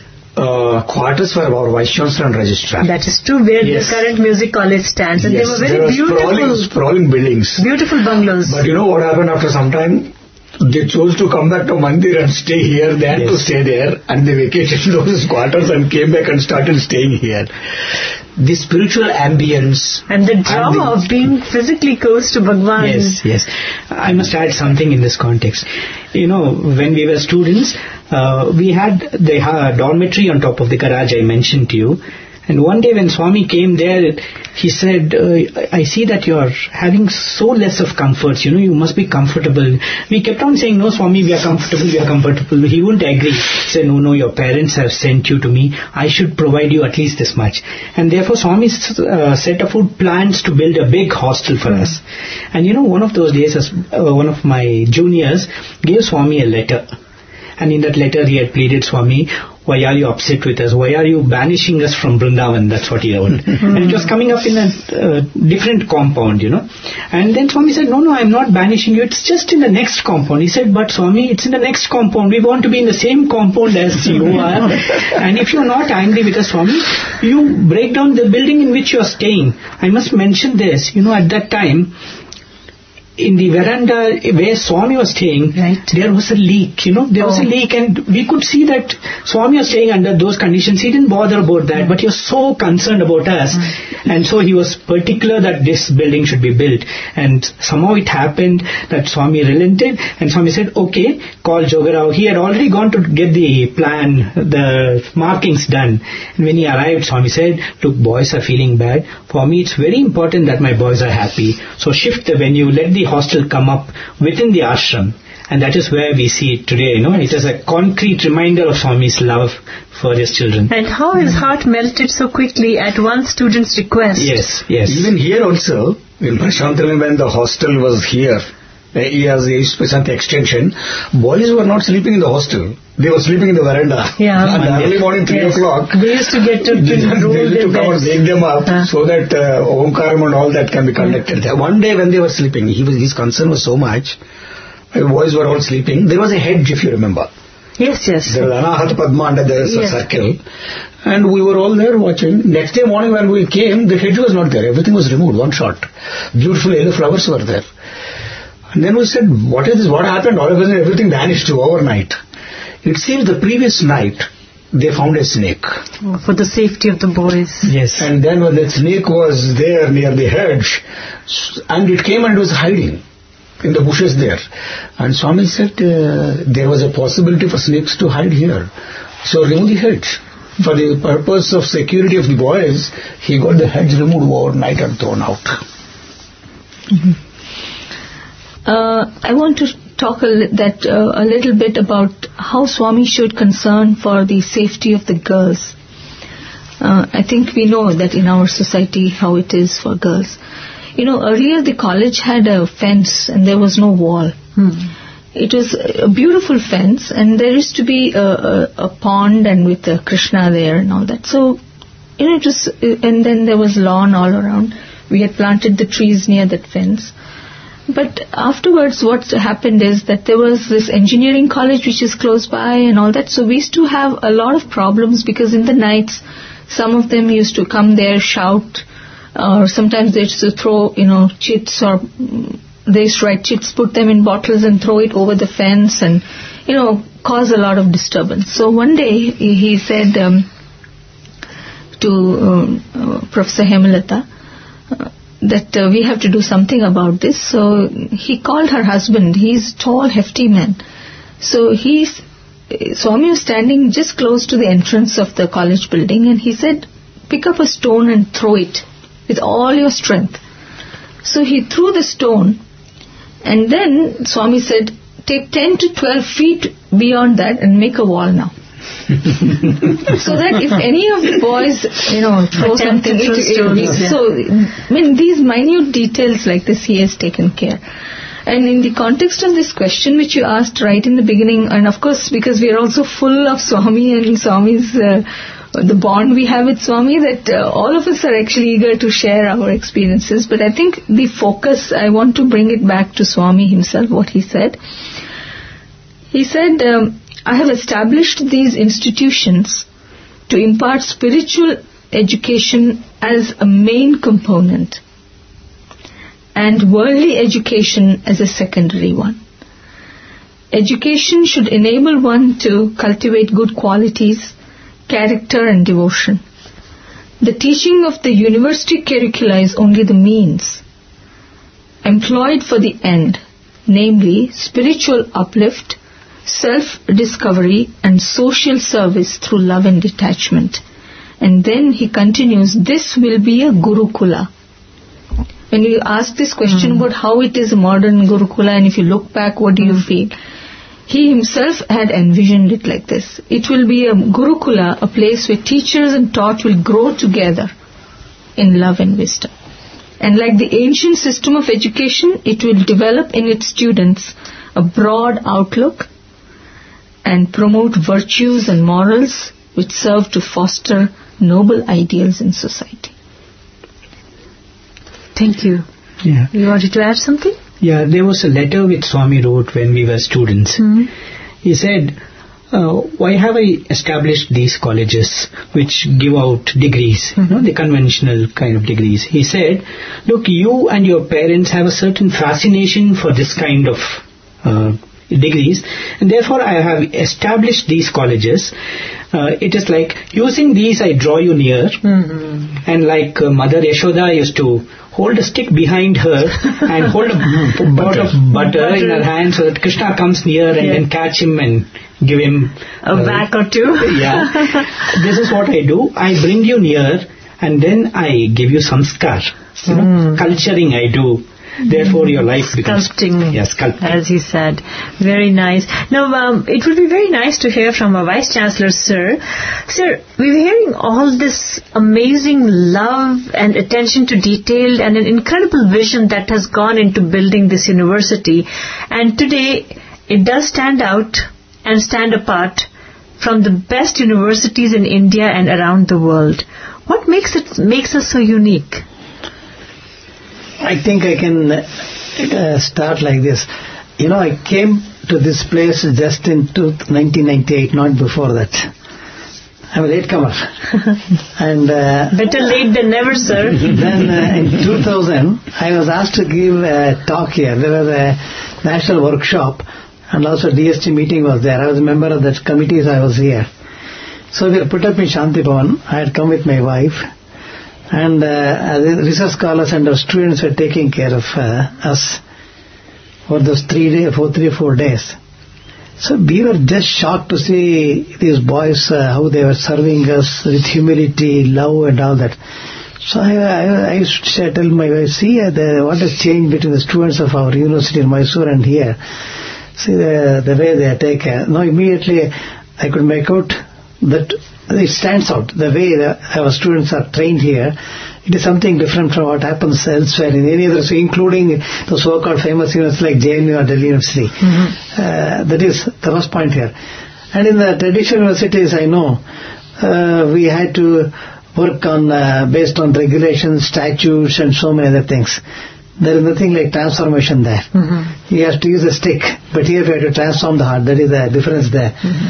quarters for our Vice Chancellor and Registrar. That is true, where the current music college stands. And they were very beautiful. Sprawling buildings. Beautiful bungalows. But you know what happened after some time? They chose to come back to Mandir and stay here. They had to stay there and they vacated those quarters and came back and started staying here. The spiritual ambience. And the draw of being physically close to Bhagwan. Yes. I must add something in this context. When we were students, we had the dormitory on top of the garage I mentioned to you. And one day when Swami came there, he said, I see that you are having so less of comforts, you must be comfortable. We kept on saying, no Swami, we are comfortable. He wouldn't agree. He said, no, your parents have sent you to me. I should provide you at least this much. And therefore Swami set afoot plans to build a big hostel for us. And one of those days, one of my juniors gave Swami a letter. And in that letter he had pleaded, Swami, why are you upset with us? Why are you banishing us from Vrindavan? That's what he wrote. And it was coming up in a different compound, And then Swami said, no, I'm not banishing you. It's just in the next compound. He said, but Swami, it's in the next compound. We want to be in the same compound as you are. And if you're not angry with us, Swami, you break down the building in which you're staying. I must mention this, at that time, in the veranda where Swami was staying, there was a leak, there was a leak and we could see that Swami was staying under those conditions. He didn't bother about that, but he was so concerned about us. And so he was particular that this building should be built. And somehow it happened that Swami relented and Swami said, okay, call Jogarao. He had already gone to get the plan, the markings done. And when he arrived, Swami said, look, boys are feeling bad. For me, it's very important that my boys are happy. So shift the venue, let the hostel come up within the ashram, and that is where we see it today. It is a concrete reminder of Swami's love for his children. And how his heart melted so quickly at one student's request. Yes. Even here also, in Prashantaram, when the hostel was here, as the extension, boys were not sleeping in the hostel. They were sleeping in the veranda. And early morning, 3 o'clock, they used to get to roll they used to come and wake them up so that Omkaram and all that can be conducted. One day when they were sleeping, his concern was so much. The boys were all sleeping. There was a hedge, if you remember. Yes. There was Anahat Padma and there is a circle. And we were all there watching. Next day morning when we came, the hedge was not there. Everything was removed, one shot. Beautiful yellow flowers were there. And then we said, what is this? What happened? All of a sudden everything vanished overnight. It seems the previous night, they found a snake. Oh, for the safety of the boys. Yes. And then when the snake was there near the hedge, and it came and was hiding in the bushes there. And Swami said there was a possibility for snakes to hide here. So remove the hedge. For the purpose of security of the boys, he got the hedge removed overnight and thrown out. I want to talk a little bit about how Swami showed concern for the safety of the girls. I think we know that in our society how it is for girls. Earlier the college had a fence and there was no wall. It was a beautiful fence and there used to be a pond and with Krishna there and all that. So, it was, and then there was lawn all around. We had planted the trees near that fence. But afterwards what happened is that there was this engineering college which is close by and all that. So we used to have a lot of problems because in the nights some of them used to come there, shout, or sometimes they used to throw, chits, or they used to write chits, put them in bottles and throw it over the fence and, cause a lot of disturbance. So one day he said to Professor Hemalata that we have to do something about this. So he called her husband. He's a tall, hefty man. So Swami was standing just close to the entrance of the college building and he said, pick up a stone and throw it with all your strength. So he threw the stone and then Swami said, take 10 to 12 feet beyond that and make a wall now. So that if any of the boys, throw something, these minute details like this he has taken care. And in the context of this question which you asked right in the beginning, and of course because we are also full of Swami and Swami's, the bond we have with Swami, that all of us are actually eager to share our experiences. But I think the focus, I want to bring it back to Swami himself, what he said. He said, I have established these institutions to impart spiritual education as a main component and worldly education as a secondary one. Education should enable one to cultivate good qualities, character and devotion. The teaching of the university curricula is only the means employed for the end, namely spiritual uplift, self-discovery and social service through love and detachment. And then he continues, this will be a Gurukula. When you ask this question about how it is a modern Gurukula and if you look back, what do you feel? He himself had envisioned it like this. It will be a Gurukula, a place where teachers and taught will grow together in love and wisdom. And like the ancient system of education, it will develop in its students a broad outlook and promote virtues and morals which serve to foster noble ideals in society. Thank you. Yeah. You wanted to add something? Yeah, there was a letter which Swami wrote when we were students. He said, why have I established these colleges which give out degrees, the conventional kind of degrees? He said, look, you and your parents have a certain fascination for this kind of degrees, and therefore I have established these colleges. It is like using these I draw you near, and like Mother Yashoda used to hold a stick behind her and hold a pot of butter in her hand so that Krishna comes near and then catch him and give him a whack or two. This is what I do. I bring you near and then I give you samskar. Culturing I do. Therefore your life becomes sculpting, sculpting, as he said. Very nice. Now it would be very nice to hear from our Vice Chancellor, sir. Sir, we were hearing all this amazing love and attention to detail and an incredible vision that has gone into building this university, and today it does stand out and stand apart from the best universities in India and around the world. What makes us so unique? I think I can start like this. I came to this place just in 1998, not before that. I'm a latecomer. And better late than never, sir. Then in 2000, I was asked to give a talk here. There was a national workshop, and also DST meeting was there. I was a member of that committee, so I was here. So we were put up in Shanti Bhavan. I had come with my wife, and the research scholars and our students were taking care of us for those 3 or 4 days. So we were just shocked to see these boys, how they were serving us with humility, love and all that. So I used to tell my wife, see what has changed between the students of our university in Mysore and here. See the way they take care. Now immediately I could make out that it stands out. The way our students are trained here, it is something different from what happens elsewhere in any other, so including the so-called famous universities like JNU or Delhi University. That is the first point here. And in the traditional universities, I know, we had to work on based on regulations, statutes and so many other things. There is nothing like transformation there. You have to use a stick, but here we have to transform the heart. That is the difference there.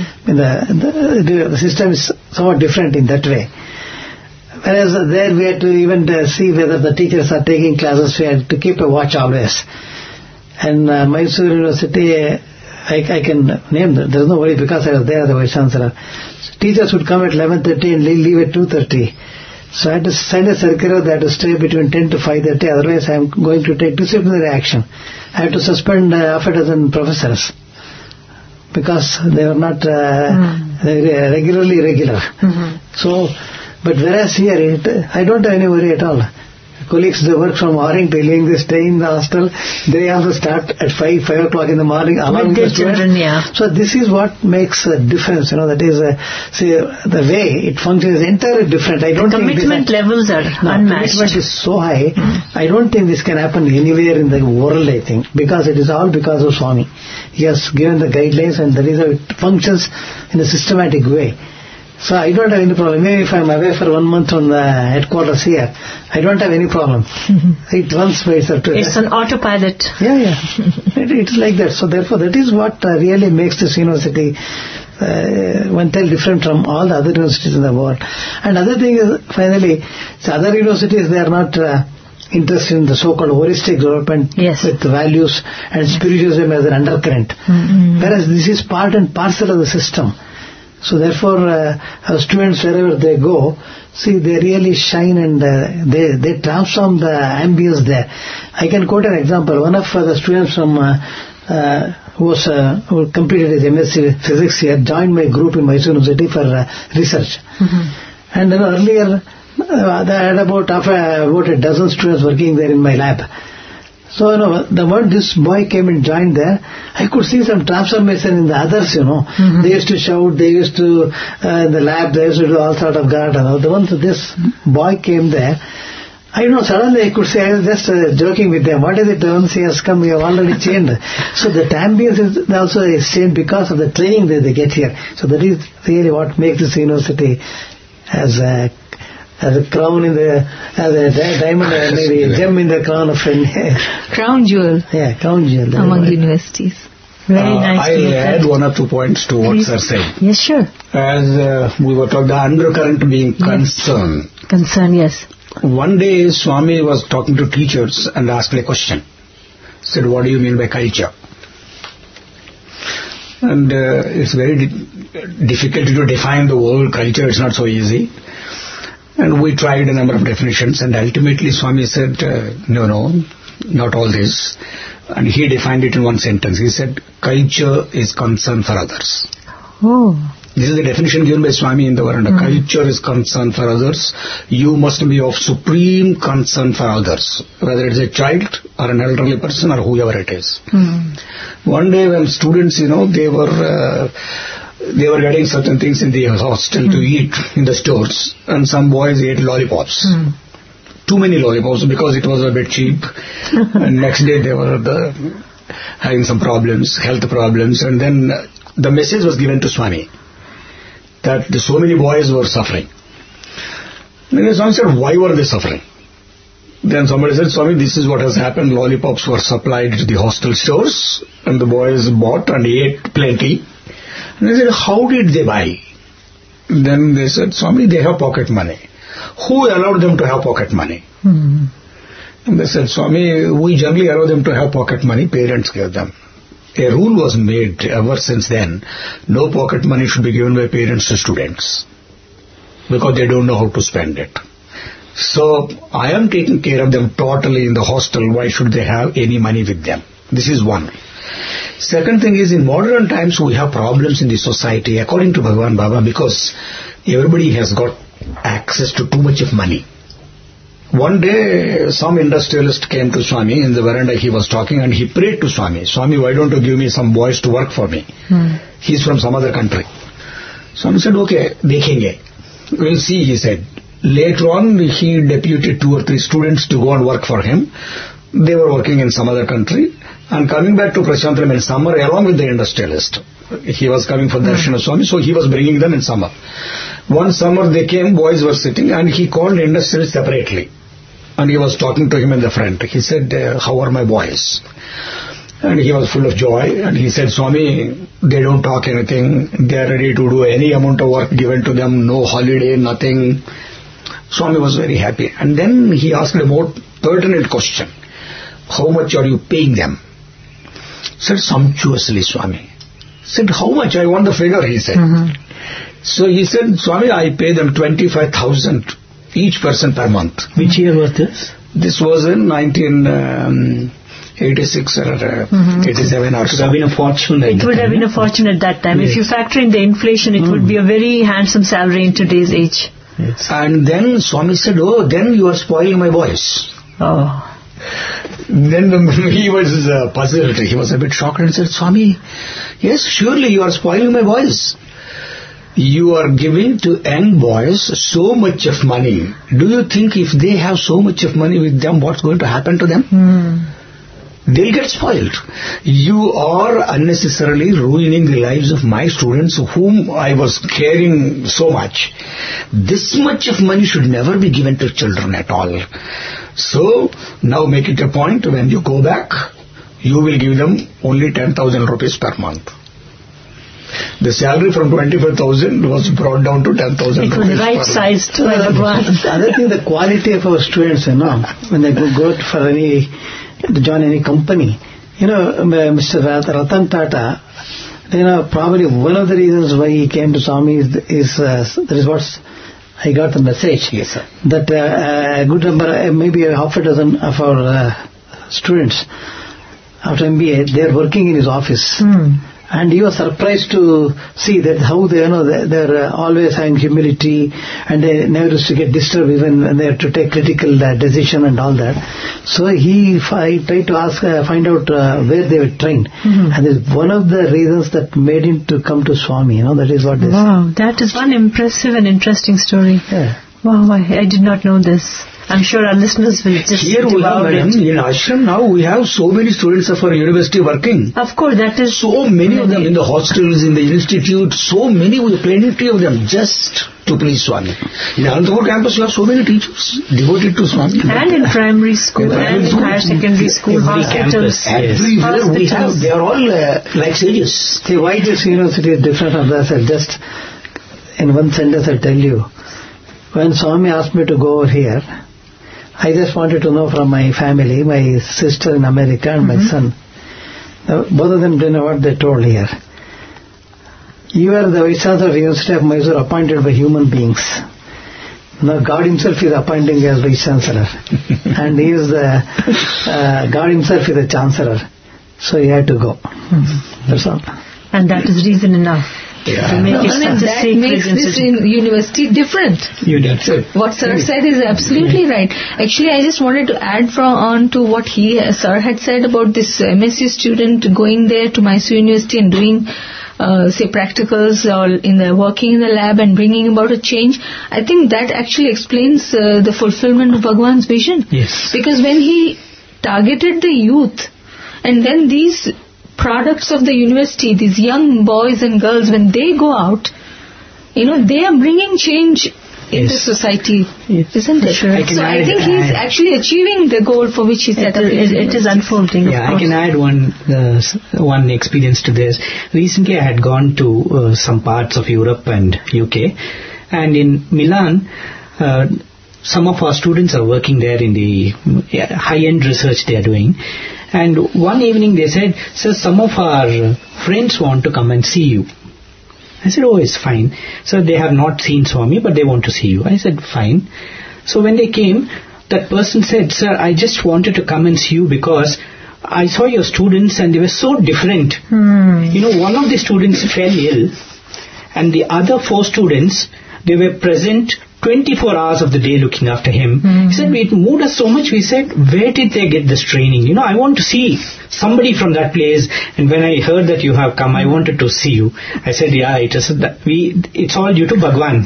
The system is somewhat different in that way. Whereas there we had to even see whether the teachers are taking classes. We had to keep a watch always. And Mysore University, I can name them. There is no worry because I was there, the Vice Chancellor. Teachers would come at 11:30 and leave at 2:30. So I had to send a circular that to stay between 10 to 5:30. Otherwise, I am going to take disciplinary action. I had to suspend half a dozen professors because they were not regularly regular. So, but whereas here, I don't have any worry at all. Colleagues, they work from morning till evening, they stay in the hostel. They also start at 5 o'clock in the morning. With their children, yeah. So this is what makes a difference, that is, see, the way it functions is entirely different. I don't think commitment levels are unmatched. Commitment is so high, I don't think this can happen anywhere in the world, I think, because it is all because of Swami. He has given the guidelines and that is how it functions in a systematic way. So I don't have any problem. Maybe if I'm away for 1 month from the headquarters here, I don't have any problem. It runs by itself. It's an autopilot. Yeah. It's like that. So therefore, that is what really makes this university one tell different from all the other universities in the world. And other thing is, finally, the other universities, they are not interested in the so-called holistic development with values and spiritualism as an undercurrent. Whereas this is part and parcel of the system. So therefore, our students, wherever they go, see, they really shine and they transform the ambience there. I can quote an example. One of the students from who completed his MSc Physics here joined my group in Mysore University for research. And earlier, I had about a dozen students working there in my lab. So, the moment this boy came and joined there, I could see some transformation in the others, They used to shout, they used to, in the lab, they used to do all sort of guard and all. The once this boy came there, suddenly I could say, I was just joking with them. What is it? Once he has come, we have already changed. So the ambience is also changed because of the training that they get here. So that is really what makes this university as a crown in the, as a diamond, maybe a gem in the crown of crown jewel. Yeah, crown jewel. Among universities. Very nice. I'll add 1 or 2 points to what sir said. Yes, sure. As we were talking, the undercurrent being concern. Concern, yes. One day Swami was talking to teachers and asked a question. Said, what do you mean by culture? And it's very difficult to define the word culture. It's not so easy. And we tried a number of definitions, and ultimately Swami said, no, not all this. And he defined it in one sentence. He said, culture is concern for others. Oh. This is the definition given by Swami in the Varanda. Culture is concern for others. You must be of supreme concern for others, whether it's a child or an elderly person or whoever it is. One day when students, they were getting certain things in the hostel to eat in the stores, and some boys ate lollipops. Too many lollipops because it was a bit cheap. And next day they were having some problems, health problems, and then the message was given to Swami that so many boys were suffering. Then Swami said, why were they suffering? Then somebody said, Swami, this is what has happened. Lollipops were supplied to the hostel stores and the boys bought and ate plenty. And I said, how did they buy? Then they said, Swami, they have pocket money. Who allowed them to have pocket money? Hmm. And they said, Swami, we generally allow them to have pocket money. Parents gave them. A rule was made ever since then. No pocket money should be given by parents to students, because they don't know how to spend it. So I am taking care of them totally in the hostel. Why should they have any money with them? This is one. Second thing is, in modern times we have problems in the society, according to Bhagavan Baba, because everybody has got access to too much of money. One day some industrialist came to Swami in the veranda. He was talking and he prayed to Swami, Swami, why don't you give me some boys to work for me? He's from some other country. Swami said, okay, dekhenge. We'll see, he said. Later on he deputed 2 or 3 students to go and work for him. They were working in some other country and coming back to Prashantaram in summer along with the industrialist. He was coming for Darshan of Swami, so he was bringing them in summer. One summer they came, boys were sitting, and he called the industrialist separately. And he was talking to him in the front. He said, how are my boys? And he was full of joy. And he said, Swami, they don't talk anything. They are ready to do any amount of work given to them. No holiday, nothing. Swami was very happy. And then he asked a more pertinent question. How much are you paying them? Said, sumptuously, Swami. Said, how much? I want the figure, he said. So he said, Swami, I pay them 25,000 each person per month. Which year was this? This was in 1986 or 87 or so. It would have been a fortune. It would have been a fortune at that time. Yes. If you factor in the inflation, it would be a very handsome salary in today's age. Yes. And then Swami said, oh, then you are spoiling my boys. Oh. Then he was puzzled. He was a bit shocked and said, Swami, yes, surely you are spoiling my boys. You are giving to young boys so much of money. Do you think if they have so much of money with them, what's going to happen to them? They'll get spoiled. You are unnecessarily ruining the lives of my students whom I was caring so much. This much of money should never be given to children at all. So now make it a point, when you go back, you will give them only 10,000 rupees per month. The salary from 25,000 was brought down to 10,000. It was right sized to everyone. The other thing, the quality of our students, when they go for to join any company, Mr. Ratan Tata, probably one of the reasons why he came to Swami that is what I got the message. Yes, sir. That a good number, maybe half a dozen of our students after MBA, they are working in his office. And he was surprised to see that how they're always having humility, and they never used to get disturbed even when they have to take critical decision and all that. So I tried to find out where they were trained, and it's one of the reasons that made him to come to Swami. That is what. Wow, that is one impressive and interesting story. Yeah. Wow, I did not know this. I'm sure our listeners will just here we have, madam, in ashram now we have so many students of our university working. Of course, that is so many of them in the hostels, in the institute, so many, plenty of them just to please Swami. In Anantapur campus you have so many teachers devoted to Swami. And in primary school and in higher secondary school, hospitals. Everywhere we have, they are all like sages. See, why this university is different from that? Just in one sentence I'll tell you. When Swami asked me to go over here, I just wanted to know from my family, my sister in America and my son. Now, both of them didn't know what they told here. You are the Vice Chancellor of the University of Mysore appointed by human beings. Now God himself is appointing as Vice Chancellor. And he is God himself is the Chancellor. So he had to go. That's all. And that is reason enough. To make it such a that makes this university different. What Sir said is absolutely right. Actually, I just wanted to add on to what Sir had said about this MSc student going there to Mysore University and doing say practicals or working in the lab and bringing about a change. I think that actually explains the fulfillment of Bhagwan's vision. Yes. Because when he targeted the youth, and then these products of the university, these young boys and girls, when they go out, they are bringing change in the society, isn't it? Sure. So I think he's actually achieving the goal for which he set up. It is unfolding. Yeah, I can add one experience to this. Recently, I had gone to some parts of Europe and UK, and in Milan, some of our students are working there in the high-end research they are doing. And one evening they said, "Sir, some of our friends want to come and see you." I said, "Oh, it's fine." So they have not seen Swami, but they want to see you. I said, "Fine." So when they came, that person said, "Sir, I just wanted to come and see you because I saw your students and they were so different. One of the students fell ill and the other 4 students, they were present 24 hours of the day looking after him." He said, "It moved us so much." We said, "Where did they get this training? I want to see somebody from that place. And when I heard that you have come, I wanted to see you." I said, "Yeah, it's all due to Bhagwan,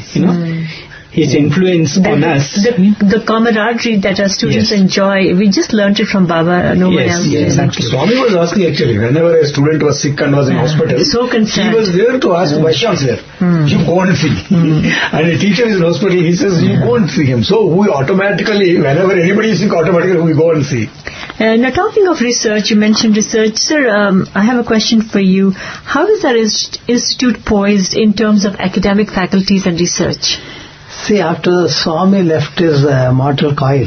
His influence on us." The camaraderie that our students enjoy, we just learnt it from Baba, no one else. Yes, exactly. Swami was asking actually, whenever a student was sick and was in hospital, so concerned. He was there to ask Vice Chancellor, "You go and see." And a teacher is in hospital, he says, "You go and see him." So we automatically, whenever anybody is sick, automatically we go and see. Now, talking of research, you mentioned research. Sir, I have a question for you. How is our institute poised in terms of academic faculties and research? See, after Swami left his mortal coil,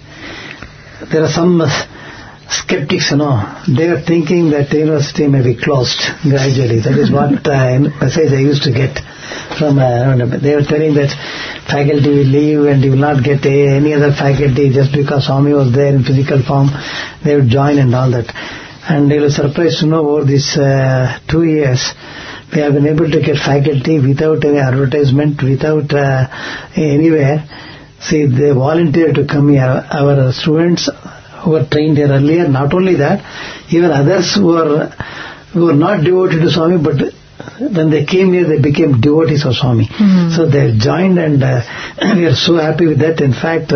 there are some skeptics, they are thinking that the university may be closed gradually. That is what message I used to get from, they were telling that faculty will leave and you will not get any other faculty just because Swami was there in physical form. They would join and all that. And they were surprised to know over these 2 years, we have been able to get faculty without any advertisement, without anywhere. See, they volunteered to come here. Our students who were trained here earlier, not only that, even others who were not devoted to Swami, but when they came here, they became devotees of Swami. So they joined, and we are so happy with that. In fact,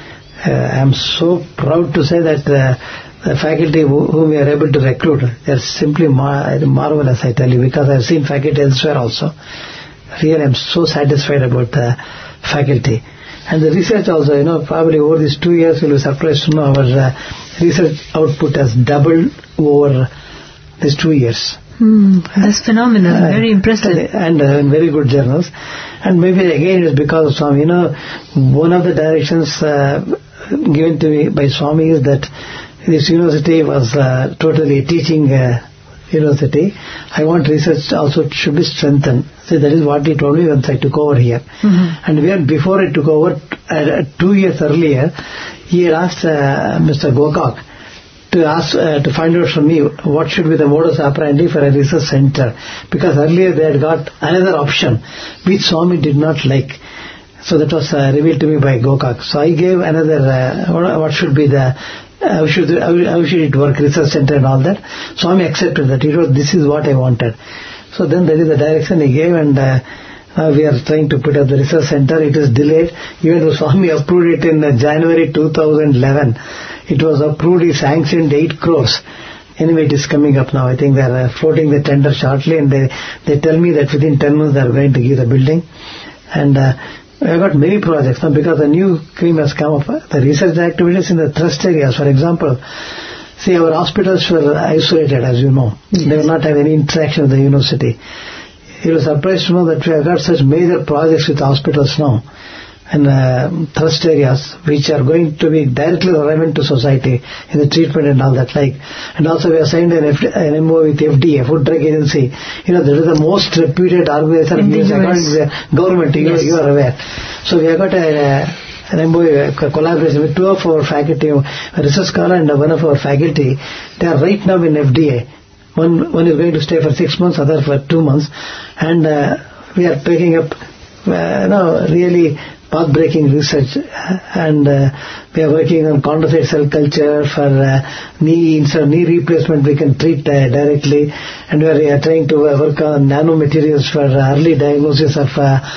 I am so proud to say that the faculty whom we are able to recruit, they are simply marvelous, I tell you, because I have seen faculty elsewhere also. Really, I am so satisfied about the faculty. And the research also, probably over these 2 years, you will be surprised to know our research output has doubled over these 2 years. That's phenomenal, very impressive. And in very good journals. And maybe again it's because of Swami. One of the directions given to me by Swami is that this university was totally a teaching university. I want research also should be strengthened. So that is what he told me once I took over here. And before I took over, 2 years earlier, he had asked Mr. Gokak to find out from me what should be the modus operandi for a research center, because earlier they had got another option which Swami did not like. So that was revealed to me by Gokak. So I gave another what should be the how should it work, research center and all that. Swami accepted that. He wrote, "This is what I wanted." So then that is the direction he gave, and we are trying to put up the research center. It is delayed. Even though Swami approved it in January 2011, it was approved, he sanctioned 8 crores. Anyway, it is coming up now. I think they are floating the tender shortly, and they tell me that within 10 months they are going to give the building. And we have got many projects now because the new cream has come up. The research activities in the thrust areas, for example, see, our hospitals were isolated, as you know. Yes. They will not have any interaction with the university. You were surprised to know that we have got such major projects with hospitals now and thrust areas which are going to be directly relevant to society in the treatment and all that like. And also we have signed an MOU with FDA, Food Drug Agency. That is the most reputed organization in the US according to the government. Yes. You are aware. So we have got an MOU collaboration with 2 of our faculty, a research scholar and one of our faculty. They are right now in FDA. One is going to stay for 6 months, other for 2 months, and we are picking up really path-breaking research, and we are working on chondrocyte cell culture for knee replacement. We can treat directly, and we are trying to work on nanomaterials for early diagnosis of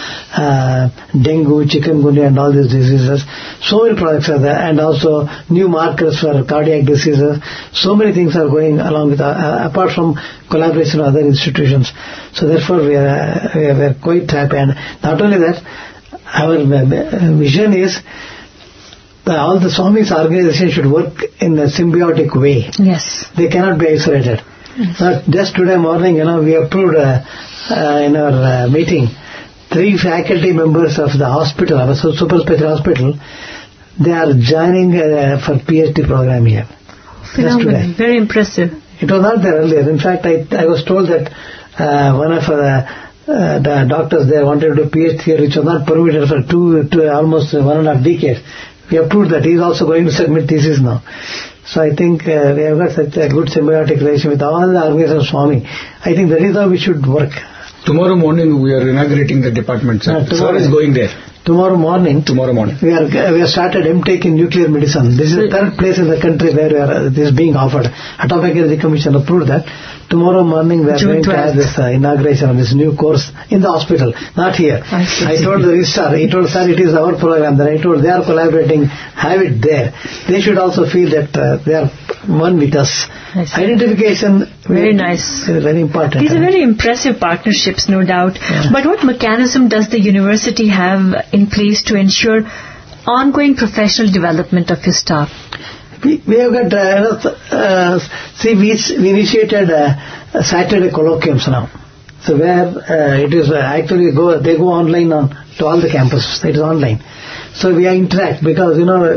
dengue, chikungunya, and all these diseases. So many products are there, and also new markers for cardiac diseases. So many things are going along with apart from collaboration with other institutions. So therefore we are quite happy, and not only that, our vision is that all the Swami's organizations should work in a symbiotic way. Yes. They cannot be isolated. Just today morning, we approved in our meeting 3 faculty members of the hospital, our super special hospital. They are joining for PhD program here. Phenomenal. Very impressive. It was not there earlier. In fact, I was told that one of the doctors there wanted to do PhD here, which was not permitted for almost 1.5 decades. We approved that. He is also going to submit thesis now. So I think we have got such a good symbiotic relation with all the organizations of Swami. I think that is how we should work. Tomorrow morning we are inaugurating the department, sir. Sir is going there. Tomorrow morning. We have started MTech in nuclear medicine. This is the third place in the country where this is being offered. Atomic Energy Commission approved that. Tomorrow morning we are going to have this inauguration of this new course in the hospital, not here. I told the registrar, he told, sir, it is our program. Then I told, they are collaborating, have it there. They should also feel that they are one with us. Identification, very nice, very important. These are very impressive partnerships, no doubt. Yeah. But what mechanism does the university have in place to ensure ongoing professional development of your staff? We have got, we initiated Saturday colloquiums now. So where it is actually they go online to all the campuses. It is online. So we interact because,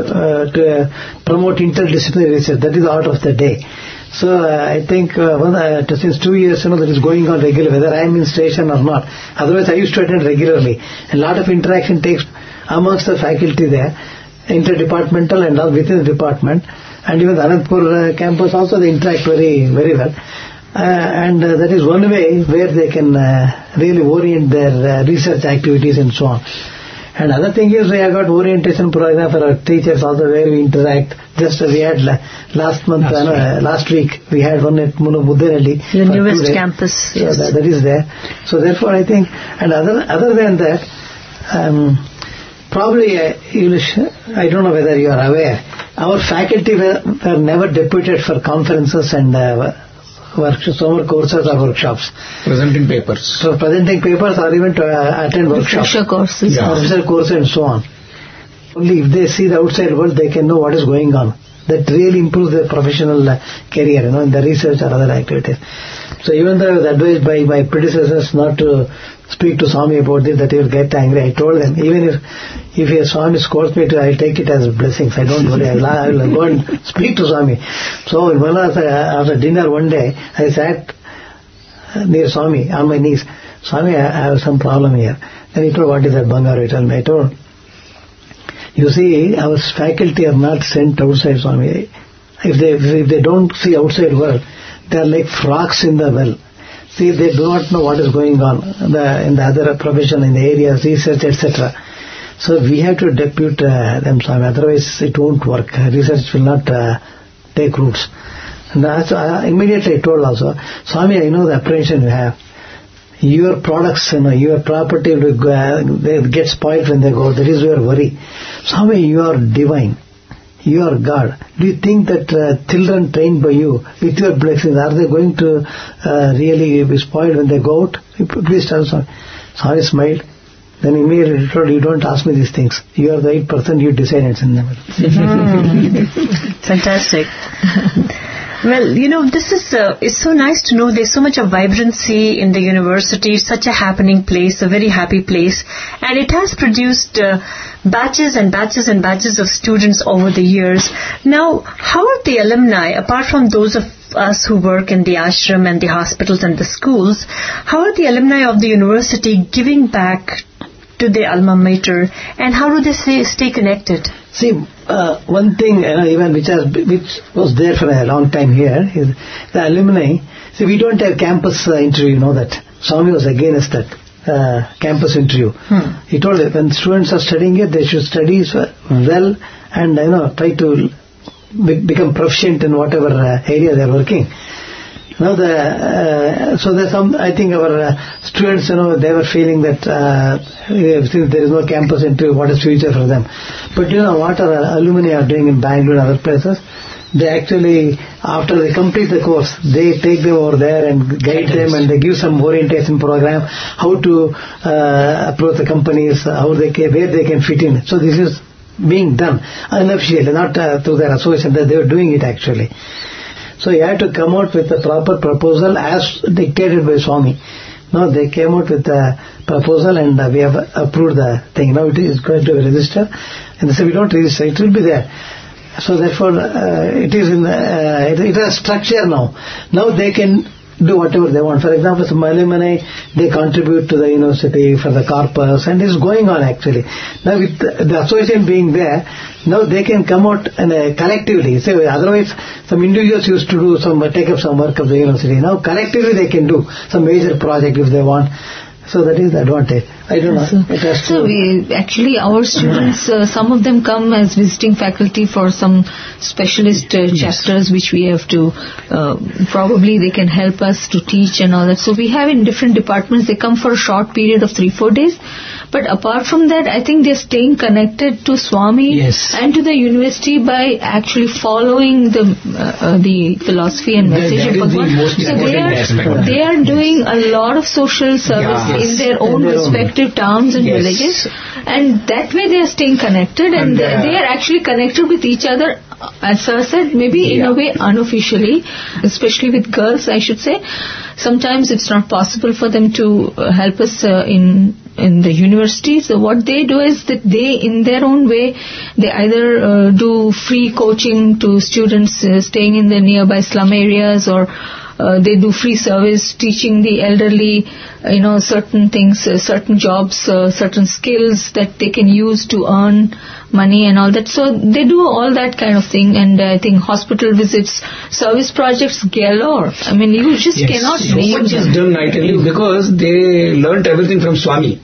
to promote interdisciplinary research, that is out of the day. So I think since 2 years, that is going on regularly, whether I am in station or not. Otherwise, I used to attend regularly. A lot of interaction takes amongst the faculty there, interdepartmental and all within the department. And even the Anantapur campus also, they interact very, very well. And that is one way where they can really orient their research activities and so on. And other thing is we have got orientation program for our teachers also where we interact. Just we had last week we had one at Mudenelli. The newest campus. Yes. So that is there. So therefore I think, and other than that, probably I don't know whether you are aware, our faculty were never deputed for conferences and summer courses or workshops. Presenting papers. So presenting papers or even to attend workshops. Refresher courses. Yeah. Refresher courses and so on. Only if they see the outside world, they can know what is going on. That really improves their professional career, in the research or other activities. So even though I was advised by my predecessors not to speak to Swami about this, that he will get angry, I told them, even if a Swami scolds me, I'll take it as blessings. I don't worry, I will go and speak to Swami. So after dinner one day, I sat near Swami on my knees. Swami, I have some problem here. Then he told, what is that, Bangaru? He told me. I told, you see, our faculty are not sent outside, Swami. If they don't see outside world, they are like frogs in the well. See, they do not know what is going on in the other profession, in the areas, research, etc. So we have to depute them, Swami. Otherwise, it won't work. Research will not take roots. And immediately I told also, Swami, I know the apprehension you have. Your products, your property will they get spoiled when they go. That is your worry. Swami, you are divine. You are God. Do you think that children trained by you, with your blessings, are they going to really be spoiled when they go out? Please tell Swami. Swami smiled. Then immediately told, you don't ask me these things. You are the 8%, you decide it's in them. Fantastic. Well, this is it's so nice to know there's so much of vibrancy in the university, such a happening place, a very happy place, and it has produced batches and batches and batches of students over the years. Now, how are the alumni, apart from those of us who work in the ashram and the hospitals and the schools, how are the alumni of the university giving back to their alma mater, and how do they stay connected? See, one thing even which was there for a long time here is the alumni. See, we don't have campus interview, you know that. Swami was against that campus interview. He told that when students are studying it, they should study well and try to become proficient in whatever area they are working. Now so there's I think our students, they were feeling that since there is no campus interview, what is future for them? But what our alumni are doing in Bangalore and other places, they actually, after they complete the course, they take them over there and guide them, and they give some orientation program, how to approach the companies, where they can fit in. So this is being done unofficially, not through their association, that they are doing it actually. So you have to come out with a proper proposal as dictated by Swami. No, they came out with a proposal and we have approved the thing. Now it is going to be registered, and they say we don't register, it will be there. So therefore it is in it has structure now. Now they can do whatever they want. For example, some alumni, they contribute to the university for the corpus, and it's going on actually. Now with the association being there, now they can come out and collectively. Say otherwise, some individuals used to do take up some work of the university. Now collectively they can do some major project if they want. So that is the advantage. I don't know. So actually our students, some of them come as visiting faculty for some specialist chapters which we have to, probably they can help us to teach and all that. So we have in different departments, they come for a short period of 3-4 days. But apart from that, I think they're staying connected to Swami and to the university by actually following the philosophy and message of Bhagwan. So they are doing a lot of social service in their own respective towns and villages, and that way they are staying connected, and they are actually connected with each other, as Sir said, maybe in a way unofficially, especially with girls, I should say. Sometimes it's not possible for them to help us in the university. So what they do is that they, in their own way, they either do free coaching to students staying in the nearby slum areas, or they do free service teaching the elderly, certain things, certain jobs, certain skills that they can use to earn money and all that. So they do all that kind of thing, and I think hospital visits, service projects galore. I mean, you just cannot name so much is done, I tell you, because they learnt everything from Swami.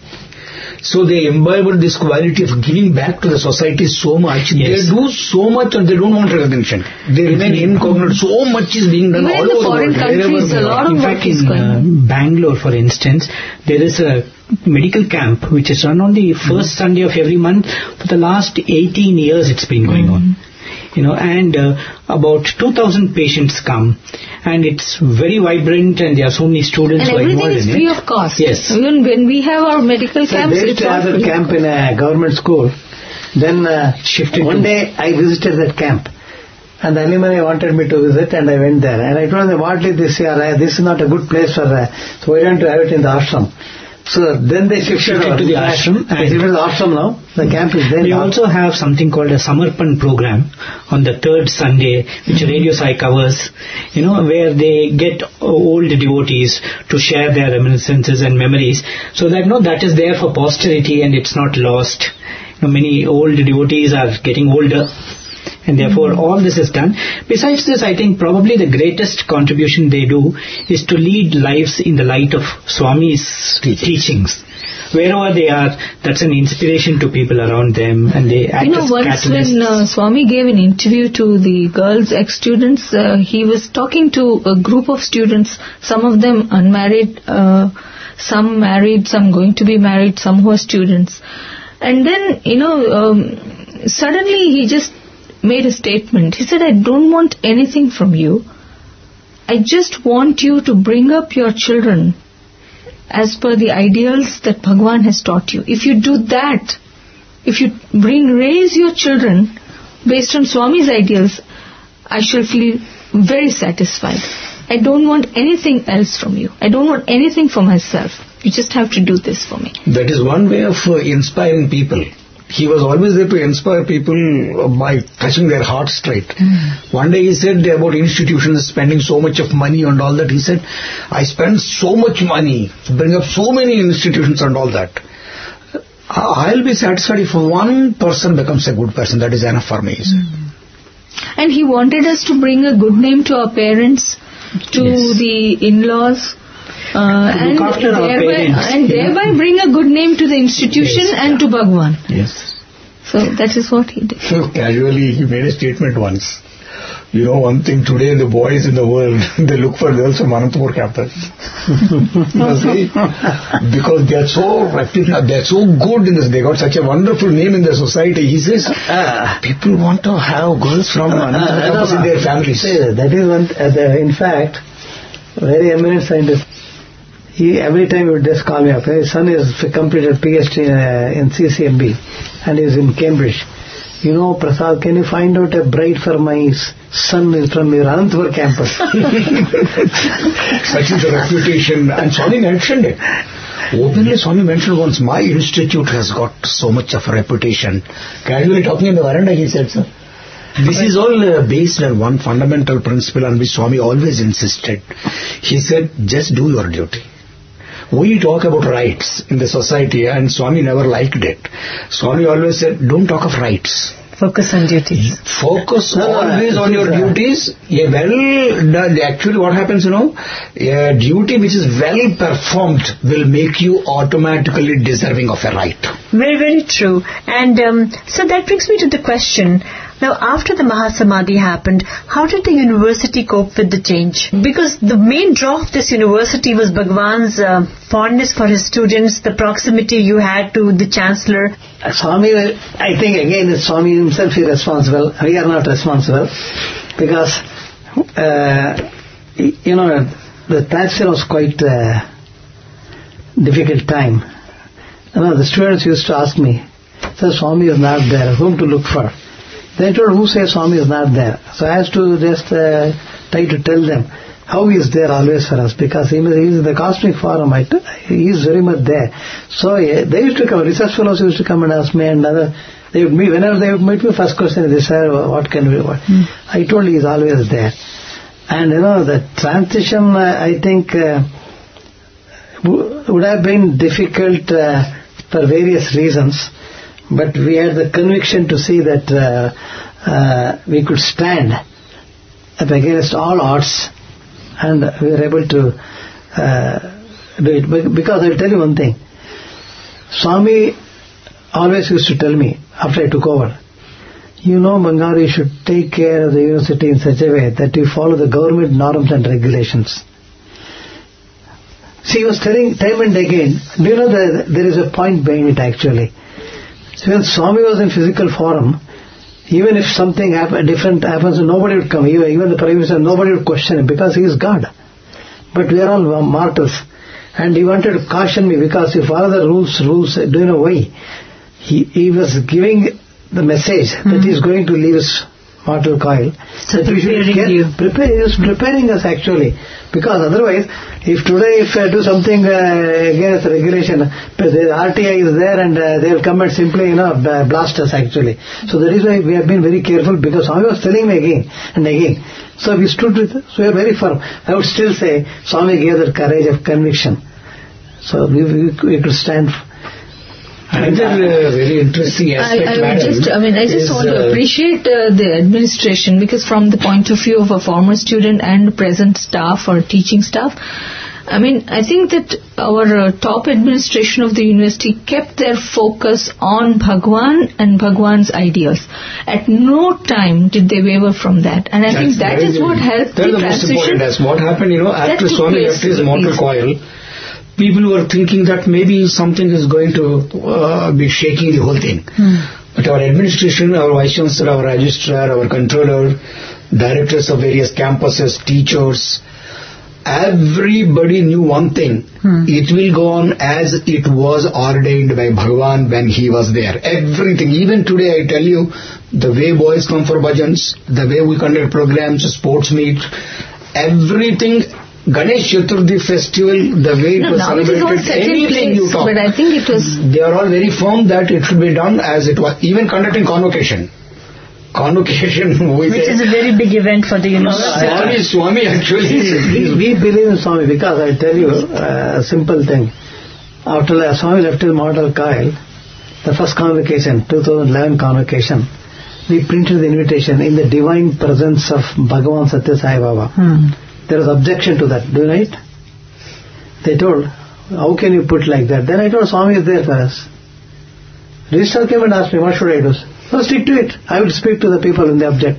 So they imbibed this quality of giving back to the society so much. They do so much and they don't want recognition. They remain incognito. So much is being done all over the world. In foreign countries, a lot of work is going on. In Bangalore, for instance, there is a medical camp which is run on the first Sunday of every month. For the last 18 years it's been going on. And about 2,000 patients come, and it's very vibrant, and there are so many students who are involved in it. And everything is free of cost. Yes. Even when we have our medical camps, they used to have a camp in a government school. Then one day I visited that camp, and the alumni wanted me to visit, and I went there. And I told them, what is this here? This is not a good place for, so why don't you have it in the ashram? So then they shifted to the ashram. And it is the ashram now. The camp is there. We also have something called a Samarpan program on the third Sunday, which Radio Sai covers, where they get old devotees to share their reminiscences and memories, so that that is there for posterity and it's not lost. Many old devotees are getting older, and therefore all this is done. Besides this, I think probably the greatest contribution they do is to lead lives in the light of Swami's teachings. Wherever they are, that's an inspiration to people around them, and they act as once catalysts. When Swami gave an interview to the girls, ex-students, he was talking to a group of students, some of them unmarried, some married, some going to be married, some who are students. And then, suddenly he just made a statement. He said, I don't want anything from you. I just want you to bring up your children as per the ideals that Bhagwan has taught you. If you do that, if you raise your children based on Swami's ideals, I shall feel very satisfied. I don't want anything else from you. I don't want anything for myself. You just have to do this for me. That is one way of inspiring people. He was always there to inspire people by touching their hearts straight. One day he said about institutions spending so much of money and all that. He said, I spend so much money to bring up so many institutions and all that. I'll be satisfied if one person becomes a good person. That is enough for me, he said. And he wanted us to bring a good name to our parents, to the in-laws. And thereby bring a good name to the institution and to Bhagwan. Yes. So that is what he did. So casually he made a statement once. You know one thing, today the boys in the world, they look for girls from Anantapur campus. You see? Because they are so good in this. They got such a wonderful name in their society. He says, people want to have girls from Anantapur campus in their families. That is one, in fact, very eminent scientist. Every time he would just call me up. His son has completed PhD in CCMB and is in Cambridge. You know, Prasad, can you find out a bride for my son from your Anantapur campus? Such is the reputation. And Swami mentioned it. Openly Swami mentioned once, my institute has got so much of a reputation. Casually talking in the veranda, he said, sir. This is all based on one fundamental principle on which Swami always insisted. He said, just do your duty. We talk about rights in the society, and Swami never liked it. Swami always said, don't talk of rights. Focus on duties. Focus always on your duties. Actually what happens, a duty which is well performed will make you automatically deserving of a right. Very, very true. And so that brings me to the question. Now, after the Mahasamadhi happened, how did the university cope with the change? Because the main draw of this university was Bhagwan's fondness for his students, the proximity you had to the Chancellor. Swami, I think again Swami himself is responsible. We are not responsible because, the Chancellor was quite difficult time. The students used to ask me, sir, Swami is not there, whom to look for? They told, who says Swami is not there? So I have to just try to tell them how he is there always for us, because he is in the Cosmic Forum. He is very much there. So they used to come, research fellows used to come and ask me, and they would meet, whenever they would meet me, first question is, sir, what can we do? I told he is always there. And the transition, I think, would have been difficult for various reasons. But we had the conviction to see that we could stand up against all odds, and we were able to do it. Because I'll tell you one thing. Swami always used to tell me, after I took over, Bangaru, you should take care of the university in such a way that you follow the government norms and regulations. See, he was telling time and again, do you know that there is a point behind it actually. So when Swami was in physical form, even if something different happens, nobody would come. Even the Prime Minister, nobody would question him, because he is God. But we are all mortals. And he wanted to caution me, because if all the rules, do you know why? He was giving the message that he is going to leave his mortal coil. So he was preparing us actually. Because otherwise, if I do something against regulation, the RTI is there and they will come and simply, blast us actually. So that is why we have been very careful, because Swami was telling me again and again. So we stood with it. So we are very firm. I would still say Swami gave that courage of conviction. So we could stand. Another very interesting aspect, I just want to appreciate the administration, because from the point of view of a former student and present staff or teaching staff, I think that our top administration of the university kept their focus on Bhagwan and Bhagwan's ideals. At no time did they waver from that. And I think that is what helped the transition. That's what happened, after Swami left his mortal coil. People were thinking that maybe something is going to be shaking the whole thing. But our administration, our Vice Chancellor, our Registrar, our Controller, directors of various campuses, teachers, everybody knew one thing. It will go on as it was ordained by Bhagwan when he was there. Everything. Even today I tell you, the way boys come for bhajans, the way we conduct programs, sports meet, everything. Ganesh Chaturthi festival, the way it was celebrated, anything you talk. But I think it was... They are all very firm that it should be done as it was. Even conducting convocation. Which is a very big event for the university. Swami actually. We believe in Swami, because I tell you a simple thing. After Swami left his mortal coil, the first convocation, 2011 convocation, we printed the invitation in the divine presence of Bhagavan Satya Sai Baba. There was objection to that. Do you know it? They told, how can you put like that? Then I told, Swami is there for us. Registrar came and asked me, what should I do? No, stick to it. I will speak to the people when they object.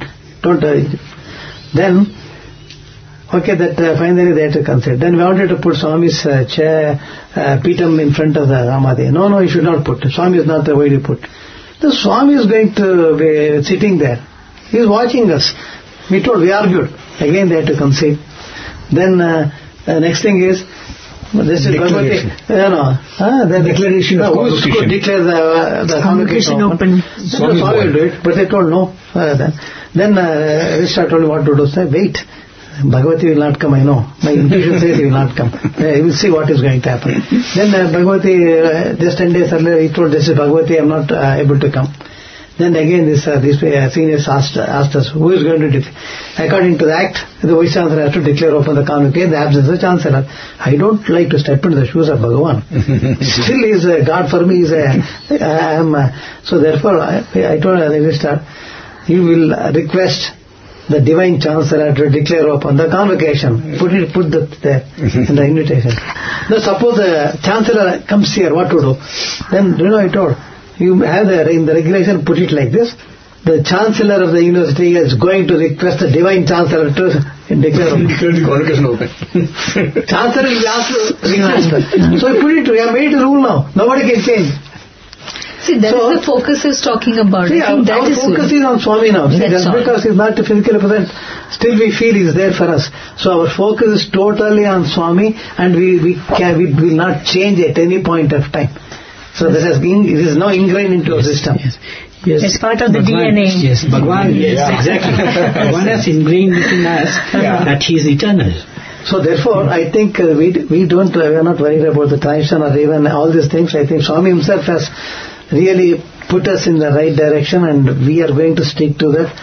Don't. Then, okay, that finally they had to consider. Then we wanted to put Swami's chair, Peetam in front of the Ramadeva. No, you should not put. Swami is not the way to put. The Swami is going to be sitting there. He is watching us. We argued. Again they had to concede. Then next thing is, this is declaration. The declaration of convocation. Who declare the convocation open? Swami will do it, but they told no. Then Vishnu told me what to do. Say, wait. Bhagavati will not come, I know. My intuition says he will not come. You will see what is going to happen. Then Bhagavati, just 10 days earlier, he told, this is Bhagavati, I am not able to come. Then again these seniors asked us, who is going to declare? According to the Act, the Vice Chancellor has to declare open the convocation in the absence of the Chancellor. I don't like to step into the shoes of Bhagavan. Still he is God for me. So therefore, I told the Registrar, he will request the Divine Chancellor to declare open the convocation. Put that there in the invitation. Now suppose the Chancellor comes here, what to do? Then, I told, you have in the regulation, put it like this. The Chancellor of the University is going to request the Divine Chancellor to declare the convocation open. Chancellor will ask to request. So we have made a rule now. Nobody can change. See, that is the focus is talking about. See, our focus is on Swami now. See, just because he's not physically present, still we feel he's there for us. So our focus is totally on Swami, and we will not change at any point of time. So it is now ingrained into our system. Yes. It's part of the DNA. Yes, Bhagwan, exactly. Bhagwan has ingrained within us that he is eternal. So therefore, I think we are not worried about the transition or even all these things. I think Swami himself has really put us in the right direction, and we are going to stick to that.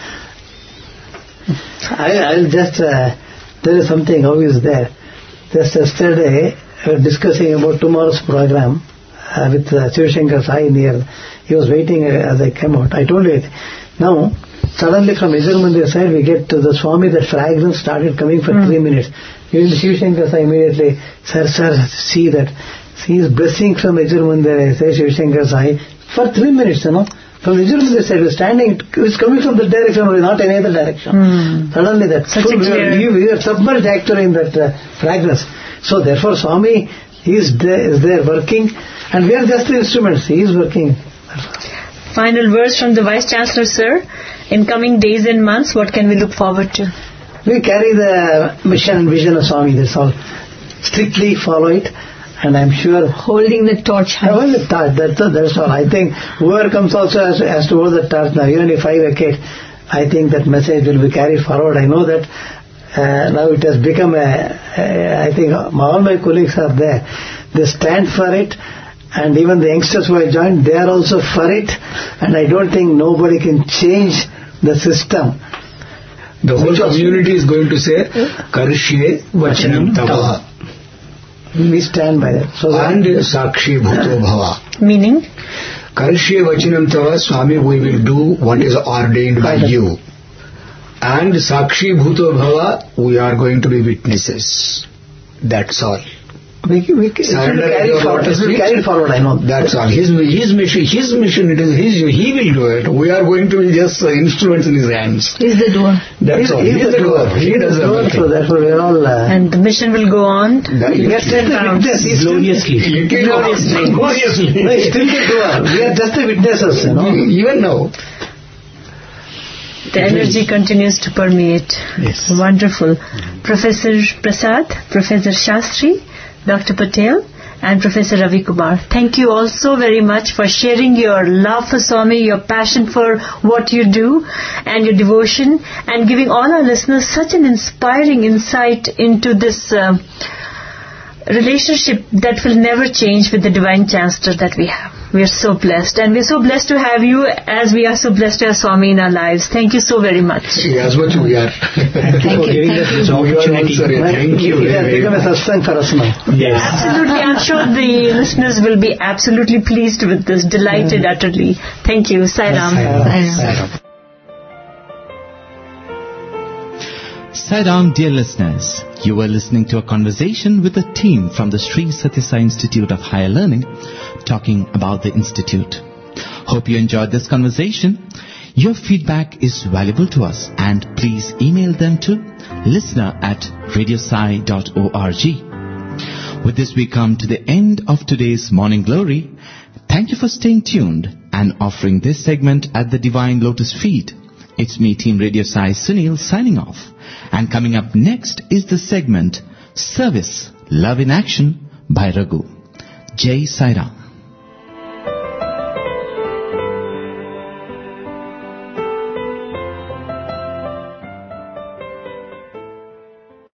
I'll just, there is something, how is there? Just yesterday, we were discussing about tomorrow's program with Shivashankar Sai near. He was waiting as I came out. I told you, now, suddenly from Yajurmandir side, we get to the Swami, that fragrance started coming for 3 minutes. Even Shivashankar Sai immediately, sir, see that. He is blessing from Yajurmandir, I say, Shivashankar Sai, for 3 minutes, From Yajurmandir side, we are standing, it's coming from the direction, not any other direction. Suddenly that, we are submerged actually in that fragrance. So therefore Swami is there working, and we are just the instruments. He is working. Final words from the Vice Chancellor, sir. In coming days and months, what can we look forward to? We carry the mission and vision of Swami, that's all. Strictly follow it, and I'm sure... Holding the torch high. Hold the torch, that's all. I think whoever comes also has to hold the torch now. Even if I vacate, I think that message will be carried forward. I know that now it has become I think all my colleagues are there. They stand for it, and even the youngsters who have joined, they are also for it, and I don't think nobody can change the system. The whole community is going to say, Karishye Vachanam Tava. We stand by that. So and Sakshi Bhuto Bhava. Meaning? Karishye Vachanam Tava, Swami, we will do what is ordained by you. And Sakshi Bhuto Bhava, we are going to be witnesses. That's all. We carry forward, I know. That's all. His mission, it is he will do it. We are going to be just instruments in his hands. He's the doer. That's all. He's the doer. He does everything. So therefore we are all... and the mission will go on. We are still the witness. Gloriously. Gloriously. No, still the doer. We are just the witnesses, Even now. The energy continues to permeate. Yes. Wonderful. Professor Prasad, Professor Shastri, Dr. Patel, and Professor Ravi Kumar, thank you all so very much for sharing your love for Swami, your passion for what you do, and your devotion, and giving all our listeners such an inspiring insight into this relationship that will never change with the Divine Chancellor that we have. We are so blessed, and we are so blessed to have you, as we are so blessed to have Swami in our lives. Thank you so very much. As much we are. Thank you for giving us this opportunity. Thank you. It has become a satsang for us now. Yes. Absolutely. I'm sure the listeners will be absolutely pleased with this, delighted utterly. Thank you. Sai Ram. Sai Ram, dear listeners. You were listening to a conversation with a team from the Sri Sathya Sai Institute of Higher Learning talking about the Institute. Hope you enjoyed this conversation. Your feedback is valuable to us, and please email them to listener@radiosai.org. With this, we come to the end of today's Morning Glory. Thank you for staying tuned and offering this segment at the Divine Lotus Feet. It's me, Team Radio Sai Sunil, signing off. And coming up next is the segment Service, Love in Action by Raghu. Jai Sai Ram.